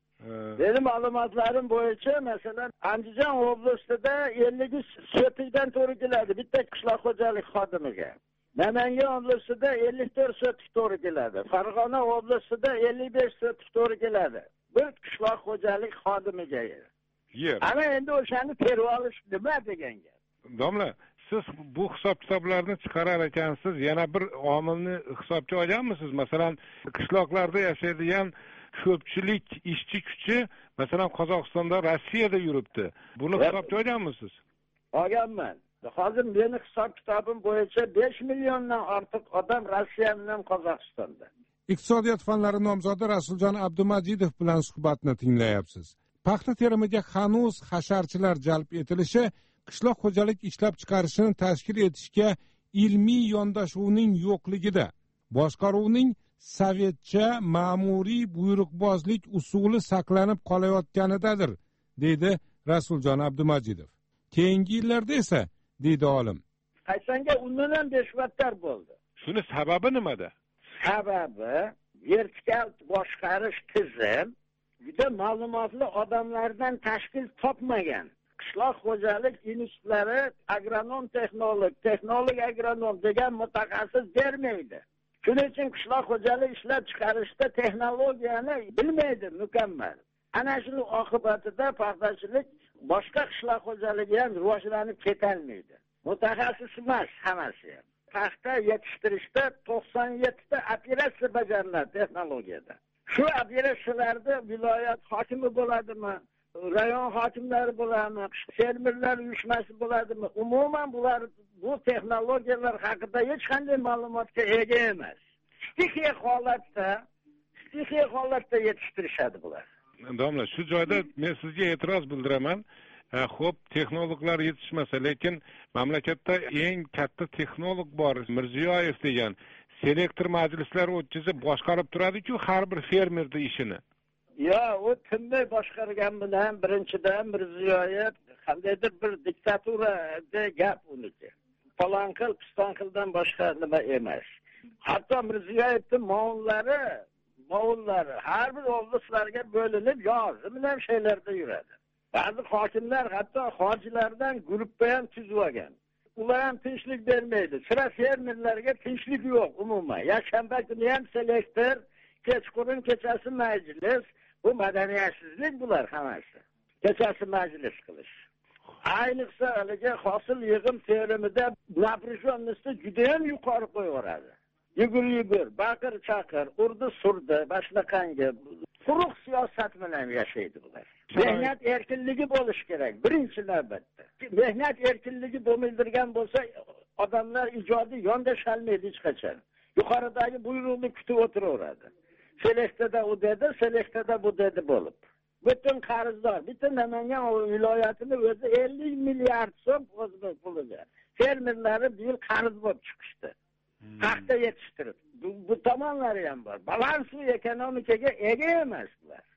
Benim ma'lumotlarim bo'yicha, masalan, Andijon oblastida ellik uch sotikdan to'g'ri keladi bitta qishloq xo'jalik xodimiga. Namangan oblastida ellik to'rt sotik to'g'ri keladi. Farg'ona oblastida ellik besh sotik to'g'ri keladi. Bir qishloq xo'jalik xodimiga. Yer. Ana endi o'shani terib olish nima degan gap? Domla, siz bu hisob kitoblarni chiqarar ekansiz, yana bir omilni hisobga olganmisiz? Masalan, qishloqlarda yashaydigan ko'pchilik ishchi kuchi, masalan, Qozog'istonda, Rossiyada yuribdi. Buni hisobga olganmisiz? Olganman. Hozir meni hisob kitobim bo'yicha besh milliondan ortiq odam Rossiya bilan Qozog'istonda. Iqtisodiyot fanlari nomzodi Rasuljon Abdumajidov bilan suhbatni tinglayapsiz. Paxta terimiga hanuz hasharchilar jalb etilishi qishloq xo'jalik ishlab chiqarishini tashkil etishga ilmiy yondashuvning yo'qligida, boshqaruvning sovetcha ma'muriy buyruqbozlik usuli saqlanib qolayotganidadir, deydi Rasuljon Abdumajidov. Keyingi yillarda esa, deydi olim, qaysanga undan ham beshbattar bo'ldi. Shuni sababi nimada? Sababi vertikal boshqarish tizim juda ma'lumotli odamlardan tashkil topmagan. Qishloq xo'jalik institutlari agronom texnolog, texnolog agronom degan mutaxassis bermaydi. Shuning uchun qishloq xo'jalik ishlab chiqarishda texnologiyani bilmaydi mukammal. Ana shu oqibatida paxtachilik boshqa qishloq xo'jaligi ham rivojlanib ketolmaydi. Mutaxassis emas hammasi. Paxta yetishtirishda to'qson yetti ta operatsiya bajariladi texnologiyada. Shu operatsiyalarda viloyat hokimi bo'ladimi, rayon hokimlari bo'ladimi, fermerlar uyushmasi bo'ladimi? Umuman bular bu texnologiyalar haqida hech qanday ma'lumotga ega emas. Stixiy holatda, stixiy holatda yetishtirishadi bular. Domla, shu joyda men sizga e'tiroz bildiraman. Xo'p, texnologlar yetishmasa, lekin mamlakatda eng katta texnolog bor, Mirziyoyev degan, selektor majlislar o'tkazib boshqarib turadi-ku har bir fermerning ishini. Ya, o tinmay boshqargan bilan birinchidan Mirziyoyev qandaydir bir diktaturada gap uniki. Falon qil, piston qildan boshqa nima emas. Hatto Mirziyoyevning mo'llari, mo'llari har bir oblastlarga bo'linib yozi bilan şeylarda yuradi. Ba'zi hokimlar hatto hojilardan guruhga ham tuzib olgan. Ular ham tinchlik bermaydi. Sira fermerlarga tinchlik yo'q umuman. Yakshanba kuni ham selektor, kechqurun kechasi majlis, bu madaniyatsizlik bular hammasi. Kechasi majlis qilish. Ayniqsa haliga hosil yig'im terimida напряженность juda ham yuqori qo'yaveradi. Yugur yugur, baqir chaqir, urdi surdi, boshqanga quruq siyosat bilan yashaydi bular. Mehnat erkinligi bo'lish kerak birinchi navbatda. Mehnat erkinligi bo'lmaydirgan bo'lsa, odamlar ijodiy yondasholmaydi hech qachon. Yuqoridagi buyruqni kutib o'tiraveradi. Selektada u dedi, selektada bu dedi bo'lib. Butun qarzdor, bitta Namangan viloyatini o'zi ellik milliard so'm o'ziga puliga. Fermerlari bu yil qarz bo'lib chiqishdi. Paxta yetishtirib. Bu, bu tomonlari ham bor. Balansiy ekonomikaga ega emaslar.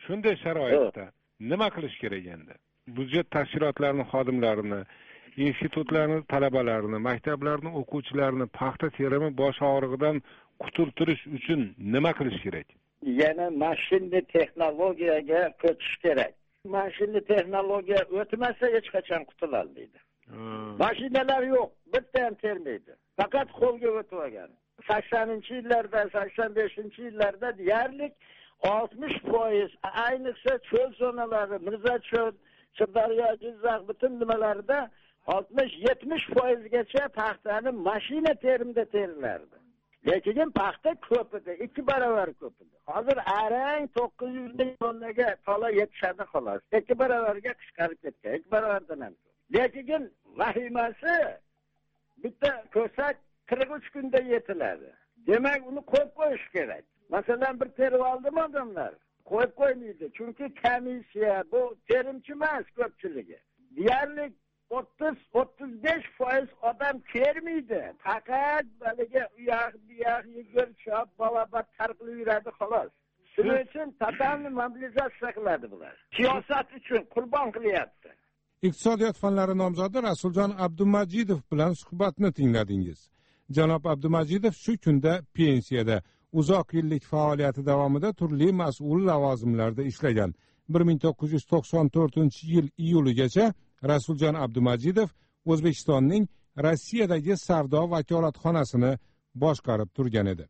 shunday sharoitda nima qilish kerak endi? Budjet tashkilotlarining xodimlarini, institutlarni talabalarini, maktablarni o'quvchilarini paxta terimi bosh og'rig'idan qutultirish uchun nima qilish kerak? Yana mashinli texnologiyaga o'tish kerak. Mashinli texnologiya o'tmasa hech qachon qutula olmaydi. Mashinalar yo'q, bitta ham termaydi. Faqat qo'lga o'tib olgan. saksoninchi yillarda, sakson beshinchi yillarda deyarli oltmish foiz ayniqsa cho'l zonalari, Mirzacho'l, Sirdaryo, Jizzax butun nimalarda oltmish yetmish foizgacha paxtani mashina terimida terilardi. Lekin paxta ko'p edi, ikki barobar ko'p edi. Hozir arang to'qqiz yuz ming tonnaga tola yetishadi xolos. ikki barobarga qisqarib ketgan, ikki barobardan ham ko'p. Lekin vahimasi bitta ko'sak qirq uch kunda yetiladi. Demak, uni qo'yib qo'yish kerak. Masalan, bir terib oldimi odamlar? Qo'yib qo'ymaydi. Chunki komissiya bu terimchi emas ko'pchiligi. Deyarli o'ttiz o'ttiz besh foiz odam termaydi. Faqat baliga uyoq buyoq yugur chop balobat tarqilib yuradi xolos. Shuning uchun total mobilizatsiya qiladi bular. Siyosat uchun qurbon qilyapti. Iqtisodiyot fanlari nomzodi Rasuljon Abdumajidov bilan suhbatni tingladingiz. Janob Abdumajidov shu kunda pensiyada, uzoq yillik faoliyati davomida turli mas'ul lavozimlarda ishlagan. bir ming to'qqiz yuz to'qson to'rtinchi yil iyuligacha Rasuljon Abdumajidov O'zbekistonning Rossiyadagi savdo vakolatxonasini boshqarib turgan edi.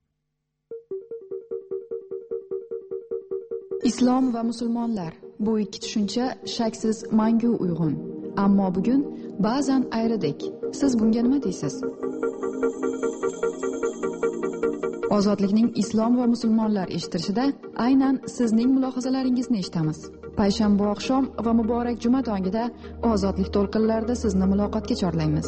Islom va musulmonlar bu ikki tushuncha shaksiz mangu uyg'un. Ammo bugun ba'zan ayridik. Siz bunga nima deysiz? Ozodlikning islom va musulmonlar eshittirishida aynan sizning mulohazalaringizni eshitamiz. Payshanba oqshom va muborak juma tongida ozodlik to'lqinlarida sizni muloqotga chorlaymiz.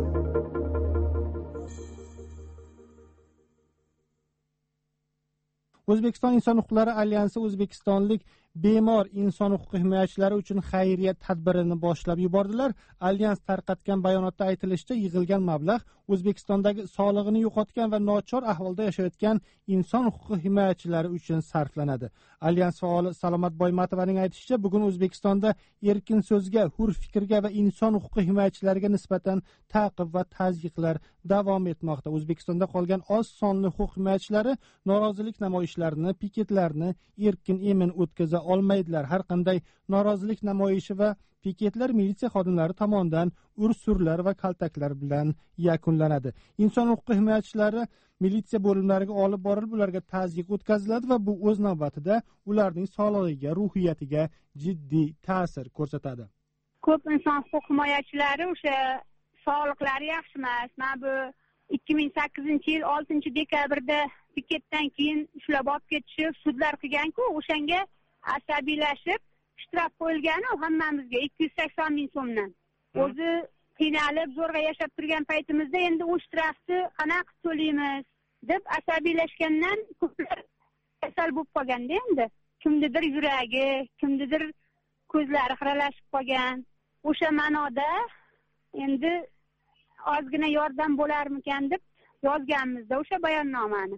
O'zbekiston inson huquqlari alyansi o'zbekistonlik bemor inson huquq himoyachilari uchun xayriya tadbirini boshlab yubordilar. Alyans tarqatgan bayonotda aytilishicha, yig'ilgan mablag' O'zbekistondagi sog'lig'ini yo'qotgan va nochor ahvolda yashayotgan inson huquq himoyachilari uchun sarflanadi. Alyans faoli Salomat Boymatovaning aytishicha, bugun O'zbekistonda erkin so'zga, hur fikrga va inson huquq himoyachilariga nisbatan ta'qib va tazyiqlar davom etmoqda. O'zbekistonda qolgan oz sonli huquq himoyachilari norozilik namoyishlarini, piketlarni erkin emin o'tkaza olmaydilar. Har qanday norozilik namoyishi va piketlar militsiya xodimlari tomonidan ur-surlar va kaltaklar bilan yakunlanadi. Inson huquq himoyachilari militsiya bo'limlariga olib borilib, ularga tazyiq o'tkaziladi va bu o'z navbatida ularning sog'lig'iga, ruhiyatiga jiddiy ta'sir ko'rsatadi. Ko'p inson huquq himoyachilari o'sha sog'liqlari yaxshi emas. Men bu ikki ming sakkizinchi yil oltinchi dekabrda piketdan keyin ushlab olib ketishib, sudlar qilgan-ku, o'shanga asabiylashib shtraf qo'yilgan hammamizga ikki yuz sakson ming so'mdan. O'zi qiynalib zo'rg'a yashab turgan paytimizda endi u shtrafni qanaqa to'laymiz deb asabiylashgandan ko'plar kasal bo'lib qolganda, endi kimnidir yuragi, kimnidir ko'zlari xiralashib qolgan. O'sha ma'noda endi ozgina yordam bo'larmikan deb yozganmizda o'sha bayonnomani.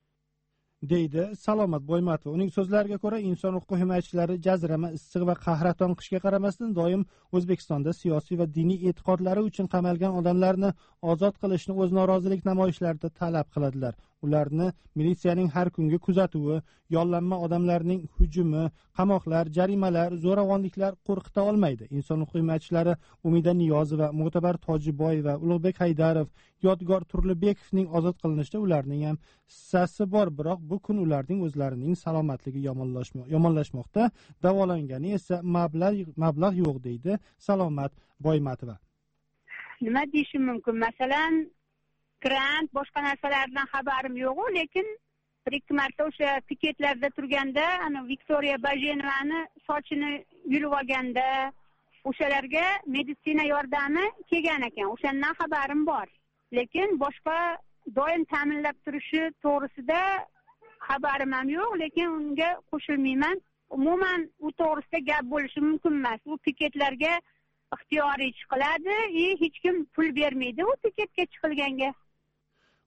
deydi Salomat Boymatova. Uning so'zlariga ko'ra, inson huquq himoyachilari jazirama issiq va qahraton qishga qaramasdan doim O'zbekistonda siyosiy va diniy e'tiqodlari uchun qamalgan odamlarni ozod qilishni o'z norozilik namoyishlarida talab qiladilar. Ularni militsiyaning har kungi kuzatuvi, yollanma odamlarning hujumi, qamoqlar, jarimalar, zo'ravonliklar qo'rqita olmaydi. Inson huquq himoyachilari Umida Niyozova, Mo'tabar Tojiboy va Ulug'bek Haydarov, Yodgor Turlibekovning ozod qilinishida ularning ham hissasi bor, biroq bu kun ularning o'zlarining salomatligi yomonlashmoqda, davolangani esa mablag' mablag' yo'q, deydi Salomat Boymatova. Nima deyishim mumkin? Masalan, grant, boshqa narsalardan xabarim yo'q, lekin bir ikki marta o'sha piketlarda turganda, ana Viktoriya Bajenovani sochini yulib olganda, o'shalarga meditsina yordami kelgan ekan. O'shandan xabarim bor. Lekin boshqa doim ta'minlab turishi to'g'risida xabarim ham yo'q, lekin unga qo'shilmayman. Umuman u to'g'risida gap bo'lishi mumkin emas. U piketlarga ixtiyoriy chiqiladi, hech kim pul bermaydi u piketga chiqilganga.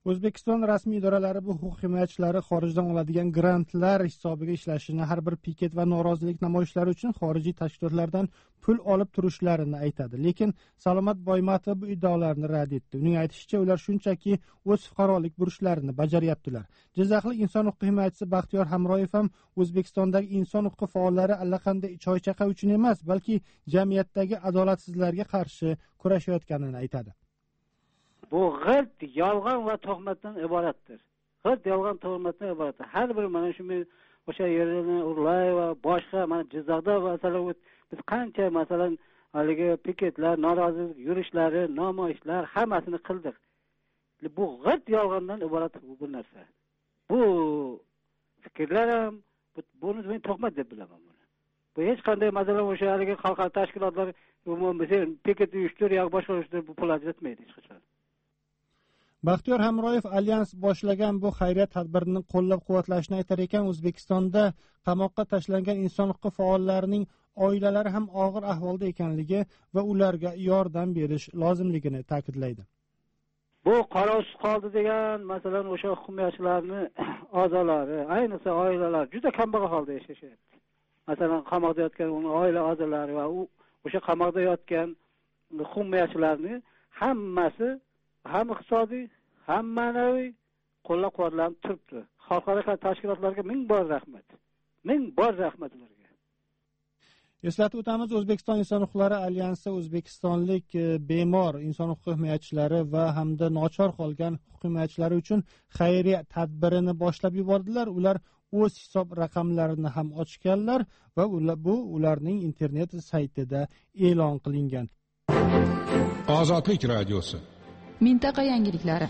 O'zbekiston rasmiy idoralari bu huquq himoyachilari xorijdan oladigan grantlar hisobiga ishlashini, har bir piket va norozilik namoyishlari uchun xorijiy tashkilotlardan pul olib turishlarini aytadi. Lekin Salomat Boymatov bu iddaolarni rad etdi. Uning aytishicha, ular shunchaki o'z fuqarolik burchlarini bajaryaptilar. Jizzaxlik inson huquq himoyachisi Baxtiyor Hamroyev ham O'zbekistondagi inson huquqi faollari allaqanday choychaqa uchun emas, balki jamiyatdagi adolatsizlarga qarshi kurashayotganini aytadi. Bu g'irt yolg'on va tuhmatdan iboratdir. G'irt yolg'on tuhmatdan iboratdir. Har bir mana shu o'sha yerini urlay va boshqa mana Jizzaxda masalan biz qancha masalan haligi piketlar, norozilik yurishlari, namoyishlar hammasini qildik. Bu g'irt yolg'ondan iborat bu narsa. Bu fikrlar ham buni men tuhmat deb bilaman buni. Bu hech qanday masalan o'sha haligi xalqaro tashkilotlar umuman piket uyushtir yoki boshqa uyushtir bu pul ajratmaydi hech qachon. Baxtiyor Hamroyev Alyans boshlagan bu xayriyat tadbirini qo'llab-quvvatlashni aytar ekan, O'zbekistonda qamoqqa tashlangan inson huquqi faollarining oilalari ham og'ir ahvolda ekanligi va ularga yordam berish lozimligini ta'kidlaydi. Bu qarovsiz qoldi degan, masalan, o'sha himoyachilarni a'zolari, ayniqsa oilalar juda kambag'al holda yashashyapti. Masalan, qamoqda yotgan uning oila a'zolari va u o'sha qamoqda yotgan himoyachilarni hammasi ham iqtisodiy, ham ma'naviy qo'llab-quvvatlanib turibdi. Xalqaro tashkilotlarga ming bor rahmat. Ming bor rahmat ularga. Eslatib o'tamiz, O'zbekiston inson huquqlari alyansi o'zbekistonlik bemor inson huquq himoyachilari va hamda nochor qolgan huquq himoyachilari uchun xayriya tadbirini boshlab yubordilar. Ular o'z hisob raqamlarini ham ochganlar va bu ularning internet saytida e'lon qilingan. Ozodlik radiosi. Mintaqa yangiliklari.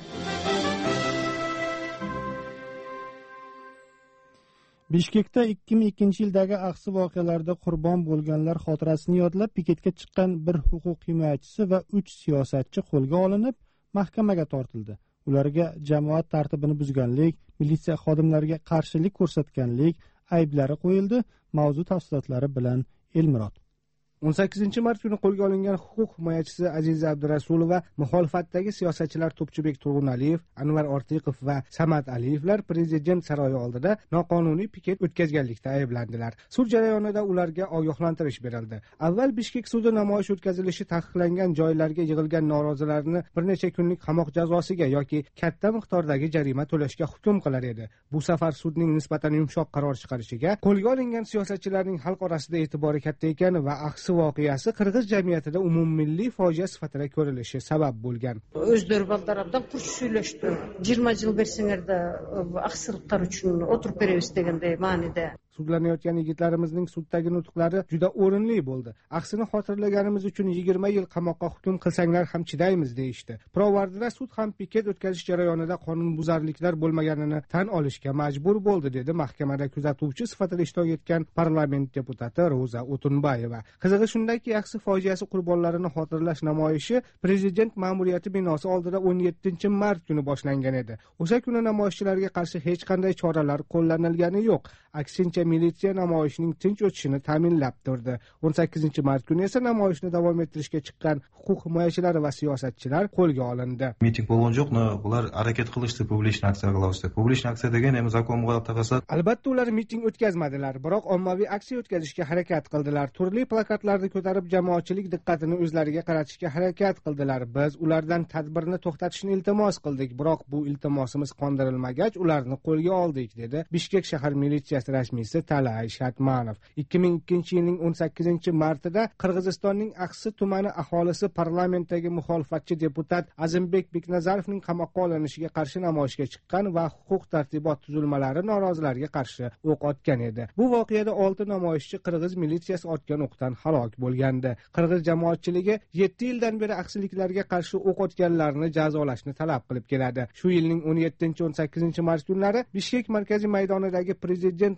Bishkekda ikki ming ikkinchi yildagi axsi voqealarda qurbon bo'lganlar xotirasini yodlab piketga chiqqan bir huquq himoyachisi va uch siyosatchi qo'lga olinib, mahkamaga tortildi. Ularga jamoat tartibini buzganlik, militsiya xodimlariga qarshilik ko'rsatganlik ayblari qo'yildi. Mavzu tafsilotlari bilan Elmurod. o'n sakkizinchi mart kuni qo'lga olingan huquq himoyachisi Aziza Abdurasulova, muxolifatdagi siyosatchilar To'pchibek Turg'unaliyev, Anvar Ortiqov va Samad Aliyevlar prezident saroyi oldida noqonuniy piket o'tkazganlikda ayblandilar. Sud jarayonida ularga ogohlantirish berildi. Avval Bishkek sudi namoyish o'tkazilishi taqiqlangan joylarga yig'ilgan norozilarni bir necha kunlik qamoq jazosiga yoki katta miqdordagi jarima to'lashga hukm qilar edi. Bu safar sudning nisbatan yumshoq qaror chiqarishiga qo'lga olingan siyosatchilarning xalq orasida e'tibori katta ekani va axsi voqeasi qirg'iz jamiyatida umummilliy fojia sifatida ko'rilishi sabab bo'lgan. O'zlari baldarabdan qursh suylashdi. yigirma yil bersanglarda aqsirliklar uchun o'tirib beramiz deganday ma'nida. Sudlanayotgan yigitlarimizning suddagi nutqlari juda o'rinli bo'ldi. Aqsini xotirlaganimiz uchun yigirma yil qamoqqa hukm qilsanglar ham chidaymiz deyishdi. Pirovardida sud ham piket o'tkazish jarayonida qonunbuzarliklar bo'lmaganini tan olishga majbur bo'ldi, dedi mahkamada kuzatuvchi sifatida ishtirok etgan parlament deputati Ro'za O'tunbayeva. Qizig'i shundaki, Aqsi fojiasi qurbonlarini xotirlash namoyishi prezident ma'muriyati binosi oldida o'n yettinchi mart kuni boshlangan edi. O'sha kuni namoyishchilarga qarshi hech qanday choralar qo'llanilgani yo'q. Aksincha, militsiya namoyishning tinch o'tishini ta'minlab turdi. o'n sakkizinchi mart kuni esa namoyishni davom ettirishga chiqqan huquq himoyachilari va siyosatchilar qo'lga olindi. Miting bo'lgan yo'q, ular harakat qilishdi, publik aksiya qilishdi. Publik aksiya degan ham zakon muxolifati. Albatta ular miting o'tkazmadilar, biroq ommaviy aksiya o'tkazishga harakat qildilar. Turli plakatlarni ko'tarib jamoatchilik diqqatini o'zlariga qaratishga harakat qildilar. Biz ulardan tadbirni to'xtatishni iltimos qildik, biroq bu iltimosimiz qondirilmagach ularni qo'lga oldik, dedi Bishkek shahar militsiyasi rasmiysi Talay Shatmanov. ikki ming ikkinchi yilning o'n sakkizinchi martida Qirg'izistonning Aqsi tumani aholisi parlamentdagi muxolifatchi deputat Azimbek Beknazarovning qamoqqa olinishiga qarshi namoyishga chiqqan va huquq tartibot tuzilmalari norozilarga qarshi o'q otgan edi. Bu voqeada olti namoyishchi qirg'iz militsiyasi otgan o'qdan halok bo'lgandi. Qirg'iz jamoatchiligi yetti yildan beri aqshiliklarga qarshi o'q otganlarni jazolashni talab qilib keladi. Shu yilning o'n yettinchi o'n sakkizinchi mart kunlari Bishkek markaziy maydonidagi prezident ma'mur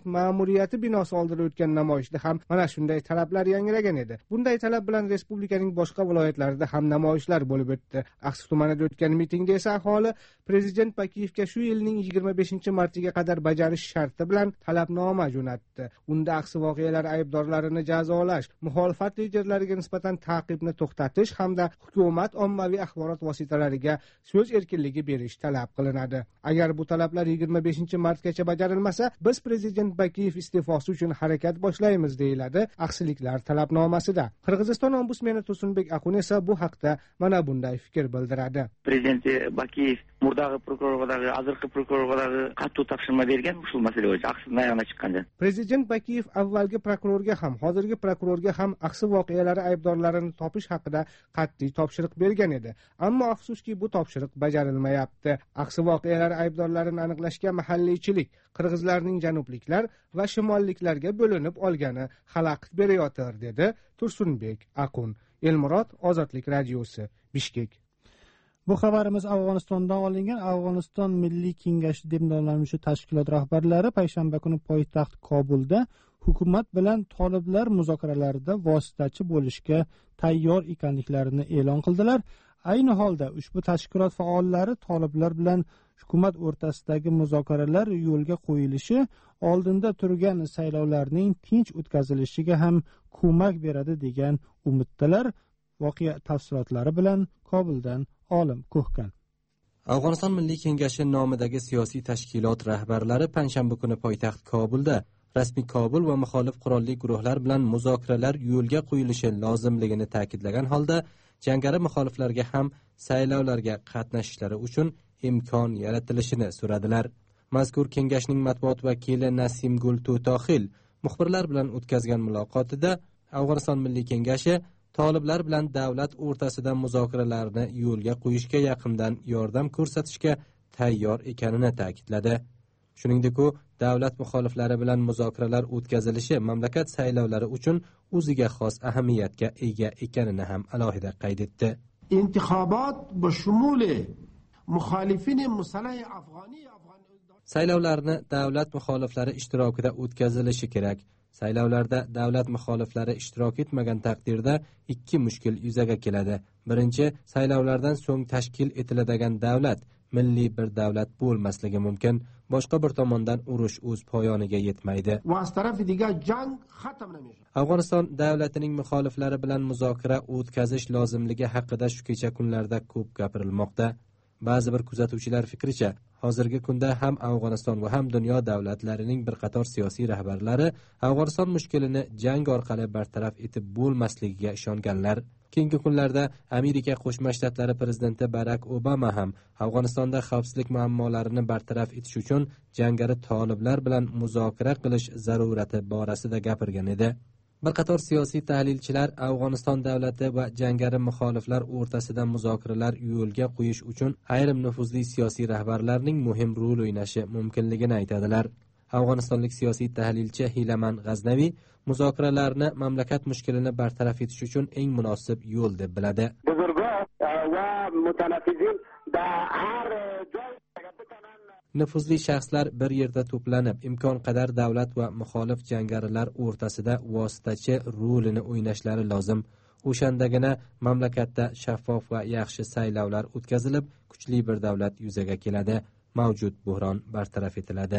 hurriyati binosi oldida o'tgan namoyishda ham mana shunday talablar yangragan edi. Bunday talab bilan respublikaning boshqa viloyatlarida ham namoyishlar bo'lib o'tdi. Aqsi tumanida o'tgan mitingda esa aholi prezident Bakiyevga shu yilning yigirma beshinchi martiga qadar bajarish sharti bilan talabnoma jo'natdi. Unda aqsi voqealar aybdorlarini jazolash, muxolifat liderlariga nisbatan ta'qibni to'xtatish hamda hukumat ommaviy axborot vositalariga so'z erkinligi berish talab qilinadi. Agar bu talablar yigirma beshinchi martgacha bajarilmasa, biz prezident Bakiyev iste'fosi uchun harakat boshlaymiz deyiladi aqsiliklar talabnomasida. Qirg'iziston ombudsmeni Tursunbek Akun esa bu haqda mana bunday fikr bildiradi. Prezident Bakiyev murdagi prokurorga, hozirgi prokurorga qattiq topshirma bergan shu masala bo'yicha aqsini ayona chiqqanda. Prezident Bakiyev avvalgi prokurorga ham, hozirgi prokurorga ham aqsi voqealari aybdorlarini topish haqida qat'iy topshiriq bergan edi. Ammo afsuski bu topshiriq bajarilmayapti. Aqsi voqealar aybdorlarini aniqlashga mahalliychilik, qirg'izlarning janubliklar va shimolliklarga bo'linib olgani xalaqit berayotir, dedi Tursunbek Akun. Elmurod, Ozodlik radiosi, Bishkek. Bu xabarimiz Afg'onistondan olingan. Afg'oniston Milliy kengashi deb nomlanuvchi tashkilot rahbarlari payshanba kuni poytaxt Kobulda hukumat bilan toliblar muzokaralarida vositachi bo'lishga tayyor ekanliklarini e'lon qildilar. Ayni holda ushbu tashkilot faollari toliblar bilan hukumat o'rtasidagi muzokaralar yo'lga qo'yilishi, oldinda turgan saylovlarning tinch o'tkazilishiga ham ko'mak beradi degan umiddalar. Voqea tafsilotlari bilan Kobuldan Olim Ko'hkan. Afg'oniston Milliy kengashi nomidagi siyosiy tashkilot rahbarlari payshanba kuni poytaxt Kobulda rasmiy Kobul va muxolif qurolli guruhlar bilan muzokaralar yo'lga qo'yilishi lozimligini ta'kidlagan holda jangari muxoliflarga ham saylovlarga qatnashishlari uchun imkon yaratilishini so'radilar. Mazkur kengashning matbuot vakili Nasimgul To'toxil muxbirlar bilan o'tkazgan muloqotida Afg'oniston Milliy kengashi toliblar bilan davlat o'rtasida muzokaralarni yo'lga qo'yishga yaqindan yordam ko'rsatishga tayyor ekanini ta'kidladi. Shuningdek, u davlat muxoliflari bilan muzokaralar o'tkazilishi mamlakat saylovlari uchun o'ziga xos ahamiyatga ega ekanini ham alohida qayd etdi. Intixobot bu shumuli muxolifin musalay afg'oni saylovlarni davlat muxoliflari ishtirokida o'tkazilishi kerak. Saylovlarda davlat muxoliflari ishtirok etmagan taqdirda ikki mushkil yuzaga keladi. Birinchi, saylovlardan so'ng tashkil etiladigan davlat milliy bir davlat bo'lmasligi mumkin. Boshqa bir tomondan urush o'z poyoniga yetmaydi. Afg'oniston davlatining muxoliflari bilan muzokara o'tkazish lozimligi haqida shu kecha kunlarda ko'p gapirilmoqda. Ba'zi bir kuzatuvchilar fikricha, hozirgi kunda ham Afg'oniston va ham dunyo davlatlarining bir qator siyosiy rahbarlari Afg'oniston mushkulini jang orqali bartaraf etib bo'lmasligiga ishonganlar. Keyingi kunlarda Amerika Qo'shma Shtatlari prezidenti Barak Obama ham Afg'onistonda xavfsizlik muammolarini bartaraf etish uchun jangari toliblar bilan muzokara qilish zarurati borasida gapirgan edi. Bir qator siyosiy tahlilchilar Afg'oniston davlati va jangari muxoliflar o'rtasida muzokaralar yo'lga qo'yish uchun ayrim nufuzli siyosiy rahbarlarning muhim rol o'ynashi mumkinligini aytadilar. Afg'onistonlik siyosiy tahlilchi Hilaman G'aznaviy muzokaralarni mamlakat mushkulini bartaraf etish uchun eng munosib yo'l deb biladi. va mutanafizin da har joy Nufuzli shaxslar bir yerda to'planib, imkon qadar davlat va muxolif jangarilar o'rtasida vositachi rolini o'ynashlari lozim. O'shandagina mamlakatda shaffof va yaxshi saylovlar o'tkazilib, kuchli bir davlat yuzaga keladi. Mavjud buhron bartaraf etiladi.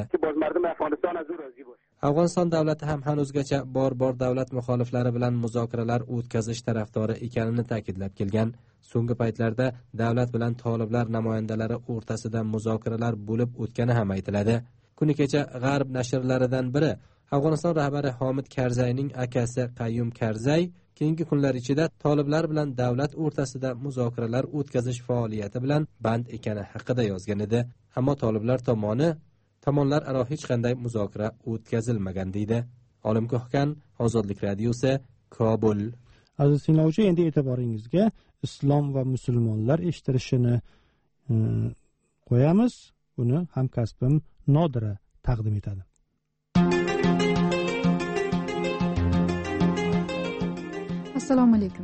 Afg'oniston davlati ham hanuzgacha bor-bor davlat muxoliflari bilan muzokaralar o'tkazish tarafdori ekanini ta'kidlab kelgan. So'nggi paytlarda davlat bilan toliblar namoyandalari o'rtasida muzokaralar bo'lib o'tgani ham aytiladi. Kuni kecha G'arb nashrlaridan biri Afg'oniston rahbari Homid Karzayning akasi Qayyum Karzay keyingi kunlar ichida toliblar bilan davlat o'rtasida muzokaralar o'tkazish faoliyati bilan band ekani haqida yozgan edi. Ammo toliblar tomoni tomonlar aro hech qanday muzokara o'tkazilmagan deydi. Olim Ko'hkan, Ozodlik radiosi, Kobul. Aziz tinglovchi, endi e'tiboringizga islom va musulmonlar eshittirishini e, qo'yamiz. Uni hamkasbim Nodira taqdim etadi. Assalomu alaykum.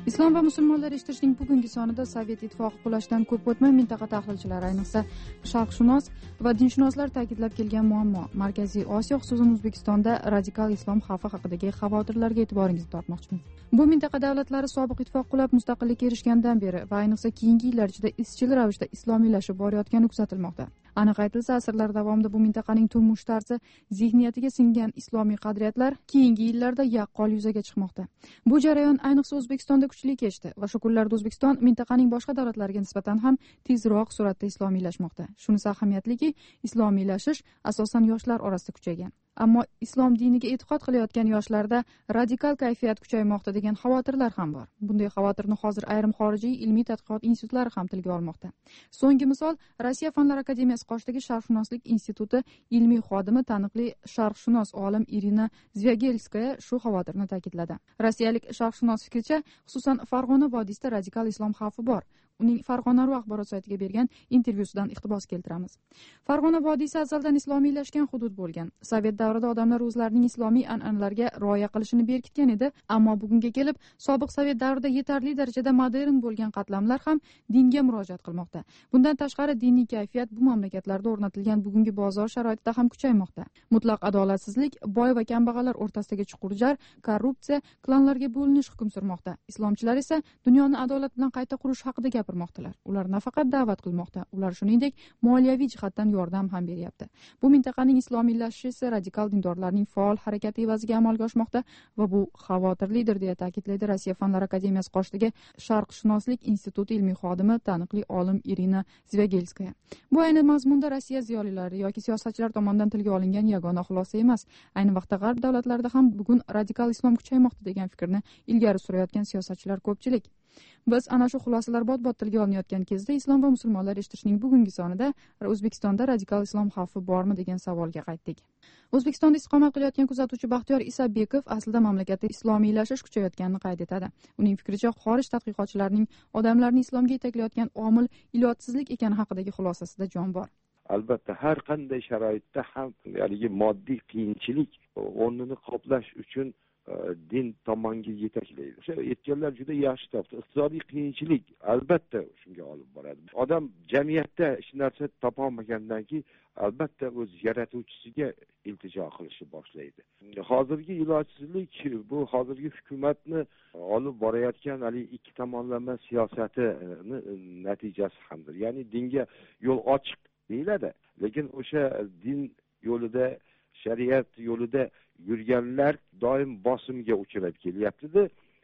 islom va musulmonlar eshittirishning bugungi sonida sovet ittifoqi qulashidan ko'p o'tmay mintaqa tahlilchilari, ayniqsa sharqshunos va dinshunoslar ta'kidlab kelgan muammo Markaziy Osiyo, xususan O'zbekistonda radikal islom xavfi haqidagi xavotirlarga e'tiboringizni tortmoqchiman. Bu mintaqa davlatlari sobiq ittifoq qulab mustaqillikka erishgandan beri va ayniqsa keyingi yillar ichida izchil ravishda islomiylashib borayotgani kuzatilmoqda. Aniq aytilsa, asrlar davomida bu mintaqaning turmush tarzi, zihniyatiga singgan islomiy qadriyatlar keyingi yillarda yaqqol yuzaga chiqmoqda. Bu jarayon ayniqsa O'zbekistonda kuchli kechdi va shu kunlarda O'zbekiston mintaqaning boshqa davlatlariga nisbatan ham tezroq suratda islomiylashmoqda. Shunisi ahamiyatliki, islomiylashish asosan yoshlar orasida kuchaygan. Ammo islom diniga e'tiqod qilayotgan yoshlarda radikal kayfiyat kuchaymoqda degan xavotirlar ham bor. Bunday xavotirni hozir ayrim xorijiy ilmiy tadqiqot institutlari ham tilga olmoqda. So'nggi misol Rossiya Fanlar akademiyasi qoshidagi Sharqshunoslik instituti ilmiy xodimi, taniqli sharqshunos olim Irina Zviagelskaya shu xavotirni ta'kidladi. Rossiyalik sharqshunos fikricha, xususan Farg'ona vodiysida radikal islom xavfi bor. Uning Farg'ona.ru axborot saytiga bergan intervyusidan iqtibos keltiramiz. Farg'ona vodiysi azaldan islomiylashgan hudud bo'lgan. Sovet davrida odamlar o'zlarining islomiy an'analarga rioya qilishini berkitgan edi, ammo bugunga kelib sobiq Sovet davrida yetarli darajada modern bo'lgan qatlamlar ham dinga murojaat qilmoqda. Bundan tashqari diniy kayfiyat bu mamlakatlarda o'rnatilgan bugungi bozor sharoitida ham kuchaymoqda. Mutlaq adolatsizlik, boy va kambag'allar o'rtasidagi chuqur jar, korrupsiya, klanlarga bo'linish hukm surmoqda. Islomchilar esa dunyoni adolat bilan qayta qurish haqida gapirmoqdalar. Ular nafaqat da'vat qilmoqda, ular shuningdek moliyaviy jihatdan yordam ham beryapti. Bu mintaqaning islomiylashishi esa radikal dindorlarning faol harakati evaziga amalga oshmoqda va bu xavotirlidir, deya ta'kidlaydi Rossiya Fanlar akademiyasi qoshidagi Sharqshunoslik instituti ilmiy xodimi, taniqli olim Irina Zviagelskaya. Bu ayni mazmunda Rossiya ziyolilari yoki siyosatchilar tomonidan tilga olingan yagona xulosa emas. Ayni vaqtda g'arb davlatlarida ham bugun radikal islom kuchaymoqda degan fikrni ilgari surayotgan siyosatchilar ko'pchilik. Biz ana shu xulosalar bot-bot tilga olinayotgan kezda islom va musulmonlar eshittirishning bugungi sonida O'zbekistonda radikal islom xavfi bormi degan savolga qaytdik. O'zbekistonda istiqomat qilayotgan kuzatuvchi Baxtiyor Isabekov aslida mamlakatda islomiylashish kuchayotganini qayd etadi. Uning fikricha, xorij tadqiqotchilarining odamlarni islomga yetaklayotgan omil ilojsizlik ekani haqidagi xulosasida jon bor. Albatta, har qanday sharoitda ham ya'ni moddiy qiyinchilik o'rnini qoplash uchun din tomonga yetaklaydi. O'sha aytganlar juda yaxshi topdi. Iqtisodiy qiyinchilik albatta shunga olib boradi. Odam jamiyatda hech narsa topolmagandan keyin albatta o'z yaratuvchisiga iltijo qilishni boshlaydi. Hozirgi ilojsizlik bu hozirgi hukumatni olib borayotgan hali ikki tomonlama siyosatini natijasi hamdir. Ya'ni dinga yo'l ochiq deyiladi, lekin o'sha din yo'lida, shariat yo'lida yurganlar doim bosimga uchrab kelyapti-da,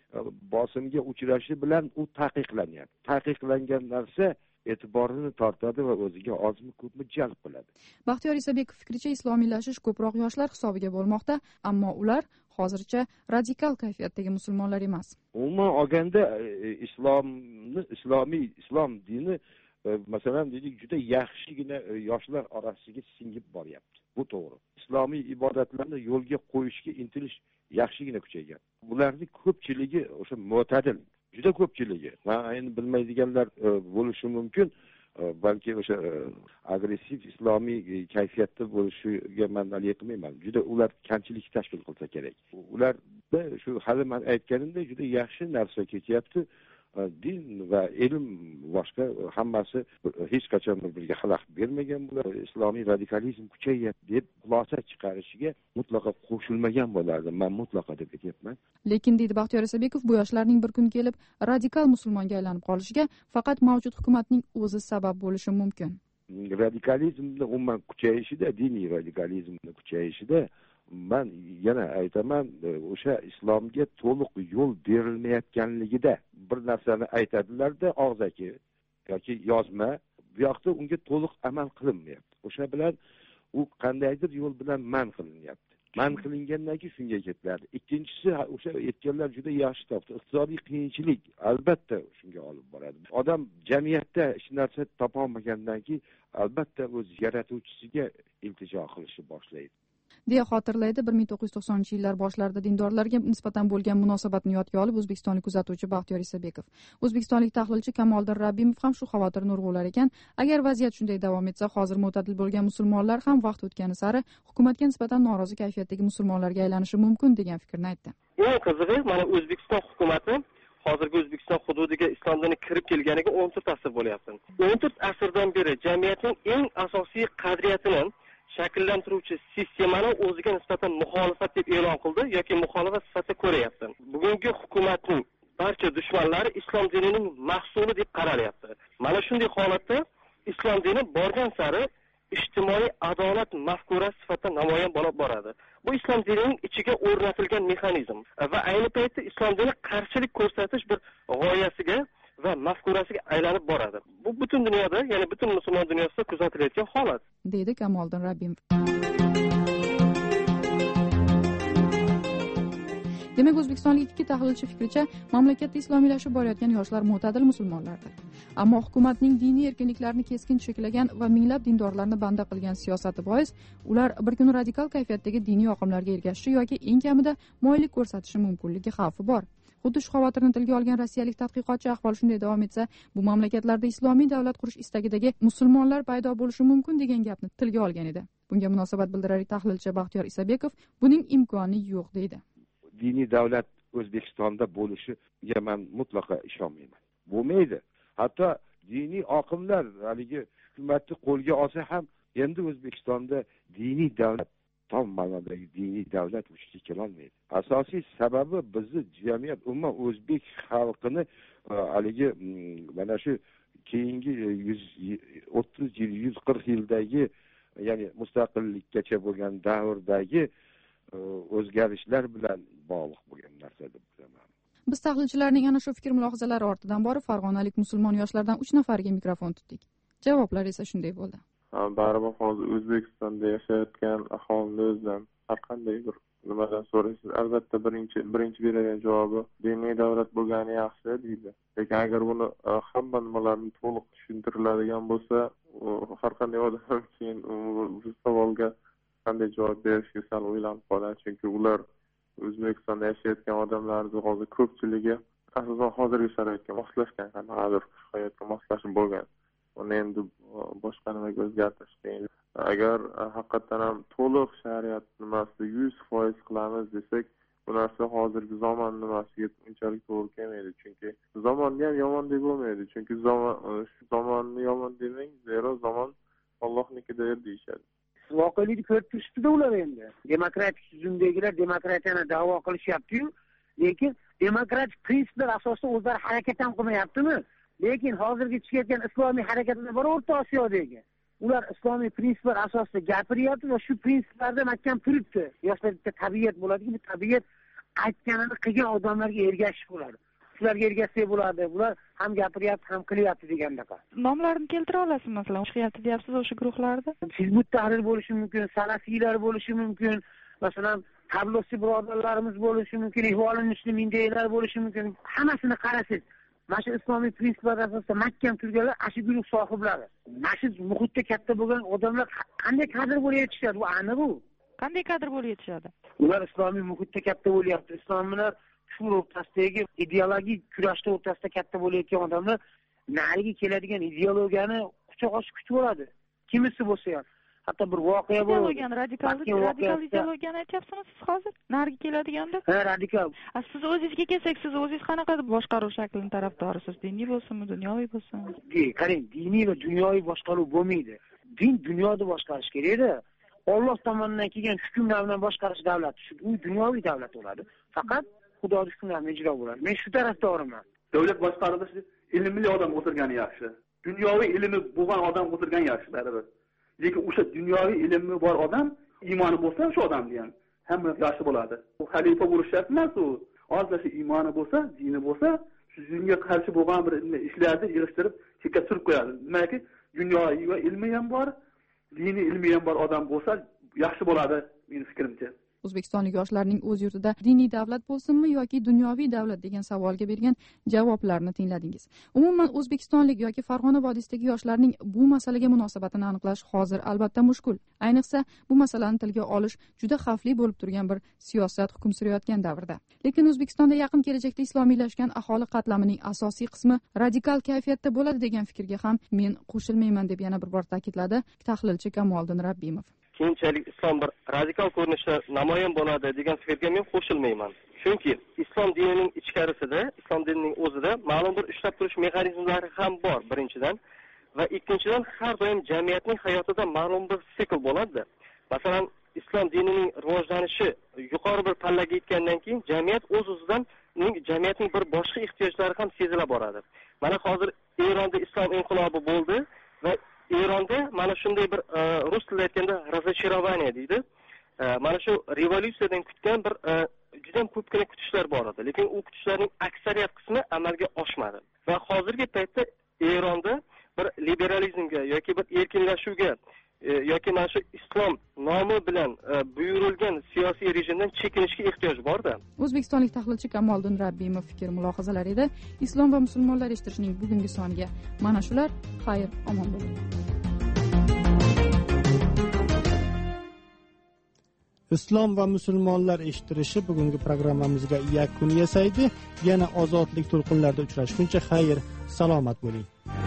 bosimga uchrashi bilan u taqiqlanyapti. Taqiqlangan narsa e'tiborini tortadi va o'ziga ozmi ko'pmi jalb qiladi. Baxtiyor Isabekov fikricha, islomiylashish ko'proq yoshlar hisobiga bo'lmoqda, ammo ular hozircha radikal kayfiyatdagi musulmonlar emas. Umuman olganda islomni, islomiy islom dini masalan dedik juda yaxshigina yoshlar orasiga singib boryapti. Bu to'g'ri. Islomiy ibodatlarni yo'lga qo'yishga intilish yaxshigina kuchaygan. Bularning ko'pchiligi o'sha mo'tadil, juda ko'pchiligi. Men endi bilmaydiganlar bo'lishi mumkin. Balki o'sha agressiv islomiy kayfiyatda bo'lishiga men hali qilmayman. Juda ular kamchilik tashkil qilsa kerak. Ularda shu hali men aytganimdek juda yaxshi narsa ketyapti. Din va ilm boshqa hammasi hech qachon bir-biriga xalaqit bermagan bular. Islomiy radikalizm kuchayapti deb xulosa chiqarishiga mutlaqo qo'shilmagan bo'lardi. Men mutlaqo deb aytyapman. Lekin deydi Baxtiyor Isabekov, bu yoshlarning bir kun kelib radikal musulmonga aylanib qolishiga faqat mavjud hukumatning o'zi sabab bo'lishi mumkin. Radikalizmni umuman kuchayishida, diniy radikalizmni kuchayishida men yana aytaman, o'sha islomga to'liq yo'l berilmayotganligida bir narsani aytadilarda og'zaki yoki yozma, bu yoqda unga to'liq amal qilinmayapti. O'sha bilan u qandaydir yo'l bilan man qilinyapti. Man qilingandan keyin shunga ketiladi. Ikkinchisi, o'sha aytganlar juda yaxshi topdi. Iqtisodiy qiyinchilik albatta shunga olib boradi. Odam jamiyatda hech narsa topolmagandan keyin albatta o'z yaratuvchisiga iltijo qilishni boshlaydi. deya xotirlaydi bir ming to'qqiz yuz to'qsoninchi yillar boshlarida dindorlarga nisbatan bo'lgan munosabatni yodga olib o'zbekistonlik kuzatuvchi Baxtiyor Isabekov. O'zbekistonlik tahlilchi Kamoliddin Rabbimov ham shu xavotirni urg'ular ekan. Agar vaziyat shunday davom etsa, hozir mo'tadil bo'lgan musulmonlar ham vaqt o'tgani sari hukumatga nisbatan norozi kayfiyatdagi musulmonlarga aylanishi mumkin degan fikrni aytdi. Eng qizig'i, mana O'zbekiston hukumati hozirgi O'zbekiston hududiga islom dini kirib kelganiga o'n to'rt asr bo'lyapti. o'n to'rt asrdan beri jamiyatning eng asosiy qadriyatini shakllantiruvchi sistemani o'ziga nisbatan muxolifat deb e'lon qildi yoki muxolifat sifatida ko'ryapti. Bugungi hukumatning barcha dushmanlari islom dinining mahsuli deb qaralyapti. Mana shunday holatda islom dini borgan sari ijtimoiy adolat mafkurasi sifatida namoyon bo'lib boradi. Bu islom dinining ichiga o'rnatilgan mexanizm va ayni paytda islom dini qarshilik ko'rsatish bir g'oyasiga va mafkurasiga aylanib boradi. Bu butun dunyoda, ya'ni butun musulmon dunyosida kuzatilayotgan holat, deydi Kamoliddin Rabbimov. Demak, o'zbekistonlik ikki tahlilchi fikricha, mamlakatda islomiylashib borayotgan yoshlar mo'tadil musulmonlardir. Ammo hukumatning diniy erkinliklarni keskin cheklagan va minglab dindorlarni banda qilgan siyosati bois, ular bir kun radikal kayfiyatdagi diniy oqimlarga ergashishi yoki eng kamida moyillik ko'rsatishi mumkinligi xavfi bor. Xuddi shu xavotirni tilga olgan rossiyalik tadqiqotchi ahvol shunday davom etsa, bu mamlakatlarda islomiy davlat qurish istagidagi musulmonlar paydo bo'lishi mumkin degan gapni tilga olgan edi. Bunga munosabat bildirar tahlilchi Baxtiyor Isabekov buning imkoni yo'q deydi. Diniy davlat O'zbekistonda bo'lishiga men mutlaqo ishonmayman. Bo'lmaydi. Hatto diniy oqimlar haligi hukumatni qo'lga olsa ham endi O'zbekistonda diniy davlat, tom ma'nodagi diniy davlat vujudga kela olmaydi. Asosiy sababi bizni jamiyat, umuman o'zbek xalqini haligi mana shu keyingi yuz o'ttiz yil, yuz qirq yildagi, ya'ni mustaqillikkacha bo'lgan davrdagi o'zgarishlar bilan bog'liq bo'lgan narsa deb bilaman. Biz tahlilchilarning ana shu fikr mulohazalari ortidan borib farg'onalik musulmon yoshlardan uch nafariga mikrofon tutdik. Javoblar esa shunday bo'ldi. Baribir hozir O'zbekistonda yashayotgan aholini o'zidan har qanday bir nimadan so'raysiz, albatta birinchi birinchi beradigan javobi diniy davlat bo'lgani yaxshi deydi. Lekin agar buni hamma nimalarni to'liq tushuntiriladigan bo'lsa, har qanday odam keyin bu savolga qanday javob berishga sal o'ylanib qoladi. Chunki ular O'zbekistonda yashayotgan odamlarning hozir ko'pchiligi asosan hozirgi sharoitga moslashgan, qanaqadir hayotga moslashib bo'lgan. Uni endi boshqa nimaga o'zgartirish qiyin. Agar haqiqatan ham to'liq shariat nimasida yuz foiz qilamiz desak, bu narsa hozirgi zamon nimasiga unchalik to'g'ri kelmaydi. Chunki zamonni ham yomon deb bo'lmaydi. Chunki zamon shu zamonni yomon demang, zero zamon Allohnikidir deyishadi. Voqelikni ko'rib turishdi-da ular endi. Demokratik tuzumdagilar demokratiyani da'vo qilishyapti-yu, lekin demokratik prinsiplar asosida o'zlari harakat ham qilmayaptimi? Lekin hozirgi chiqayotgan islomiy harakatlar bor O'rta Osiyodagi. Ular islomiy prinsiplar asosida gapiryapti va shu prinsiplarda mahkam turibdi. Yoshlar bitta tabiat bo'ladiki, bu tabiat aytganini qilgan odamlarga ergashish bo'ladi. Shularga ergashsa bo'ladi. Bular ham gapiryapti, ham qilyapti degandaqa. Nomlarini keltira olasizmi, masalan, chiqyapti deyapsiz o'sha guruhlarda? Hizbut tahrir bo'lishi mumkin, salafiylar bo'lishi mumkin, masalan, tablosi birodarlarimiz bo'lishi mumkin, ihvolul muslimindeylar bo'lishi mumkin. Hammasini qarasangiz, mana shu islomiy prinsiplar asosida mahkam turganlar ashi guruh sohiblari. Mana shu muhitda katta bo'lgan odamlar qanday kadr bo'lib yetishadi? Bu aniq bu. Qanday kadr bo'lib yetishadi? Ular islomiy muhitda katta bo'lyapti. Islom bilan shu o'rtasidagi ideologik kurashda o'rtasida katta bo'layotgan odamlar nariga keladigan ideologiyani quchoq ochib kutib oladi. Kimisi bo'lsa ham. Hatto bir voqea bo'ldi. Ideologiyani radikal radikal ideologiyani aytyapsizmi siz hozir? Nariga keladiganda? Ha, radikal. Siz o'zingizga kelsak, siz o'zingiz qanaqa boshqaruv shaklining tarafdorisiz? Diniy bo'lsinmi, dunyoviy bo'lsinmi? Qarang, diniy va dunyoviy boshqaruv bo'lmaydi. Din dunyoda boshqarish kerak-da. Alloh tomonidan kelgan hukmlar bilan boshqarish davlat, shu u dunyoviy davlat bo'ladi. Faqat Xudoning hukmlarini ijro bo'ladi. Men shu tarafdoriman. Davlat boshqaruvida ilmli odam o'tirgani yaxshi. Dunyoviy ilmi bo'lgan odam o'tirgan yaxshi baribir. Lekin o'sha dunyoviy ilmi bor odam, iymoni bo'lsa o'sha odamni ham hamma yaxshi bo'ladi. U xalifa bo'lish shart emas u. Hozir iymoni bo'lsa, dini bo'lsa, shu dinga qarshi bo'lgan bir ishlarni yig'ishtirib, chekka surib qo'yadi. Demakki, dunyoviy va ilmi ham bor, diniy ilmi ham bor odam bo'lsa, yaxshi bo'ladi, mening fikrimcha. O'zbekistonlik yoshlarning o'z yurtida diniy davlat bo'lsinmi yoki dunyoviy davlat degan savolga bergan javoblarni tingladingiz. Umuman O'zbekistonlik yoki Farg'ona vodiysidagi yoshlarning bu masalaga munosabatini aniqlash hozir albatta mushkul. Ayniqsa bu masalani tilga olish juda xavfli bo'lib turgan bir siyosat hukm surayotgan davrda. Lekin O'zbekistonda yaqin kelajakda islomiylashgan aholi qatlamining asosiy qismi radikal kayfiyatda bo'ladi degan fikrga ham men qo'shilmayman deb yana bir bor ta'kidladi tahlilchi Kamoliddin Rabbimov. keyinchalik islom bir radikal ko'rinishda namoyon bo'ladi degan fikrga men qo'shilmayman. Chunki islom dinining ichkarisida, islom dinining o'zida ma'lum bir ushlab turish mexanizmlari ham bor, birinchidan, va ikkinchidan har doim jamiyatning hayotida ma'lum bir sikl bo'ladi. Masalan, islom dinining rivojlanishi yuqori bir pallaga yetgandan keyin jamiyat o'z-o'zidan jamiyatning bir boshqa ehtiyojlari ham sezila boradi. Mana hozir Eronda islom inqilobi bo'ldi va Eronda mana shunday bir rus tilida aytganda razочарование deydi. Mana shu revolyutsiyadan kutgan bir juda ko'pgina kutishlar bor edi, lekin u kutishlarning aksariyat qismi amalga oshmadi. Va hozirgi paytda Eronda bir liberalizmga yoki bir erkinlashuvga yoki mana shu islom nomi bilan buyurilgan siyosiy rejimdan chekinishga ehtiyoj bor-da. O'zbekistonlik tahlilchi Kamoliddin Rabbimov fikr mulohazalari edi. Islom va musulmonlar eshittirishning bugungi soniga mana shular. Xayr, omon bo'ling. Islom va musulmonlar eshittirishi bugungi programmamizga yakun yasaydi. Yana ozodlik to'lqinlarida uchrashguncha xayr, salomat bo'ling.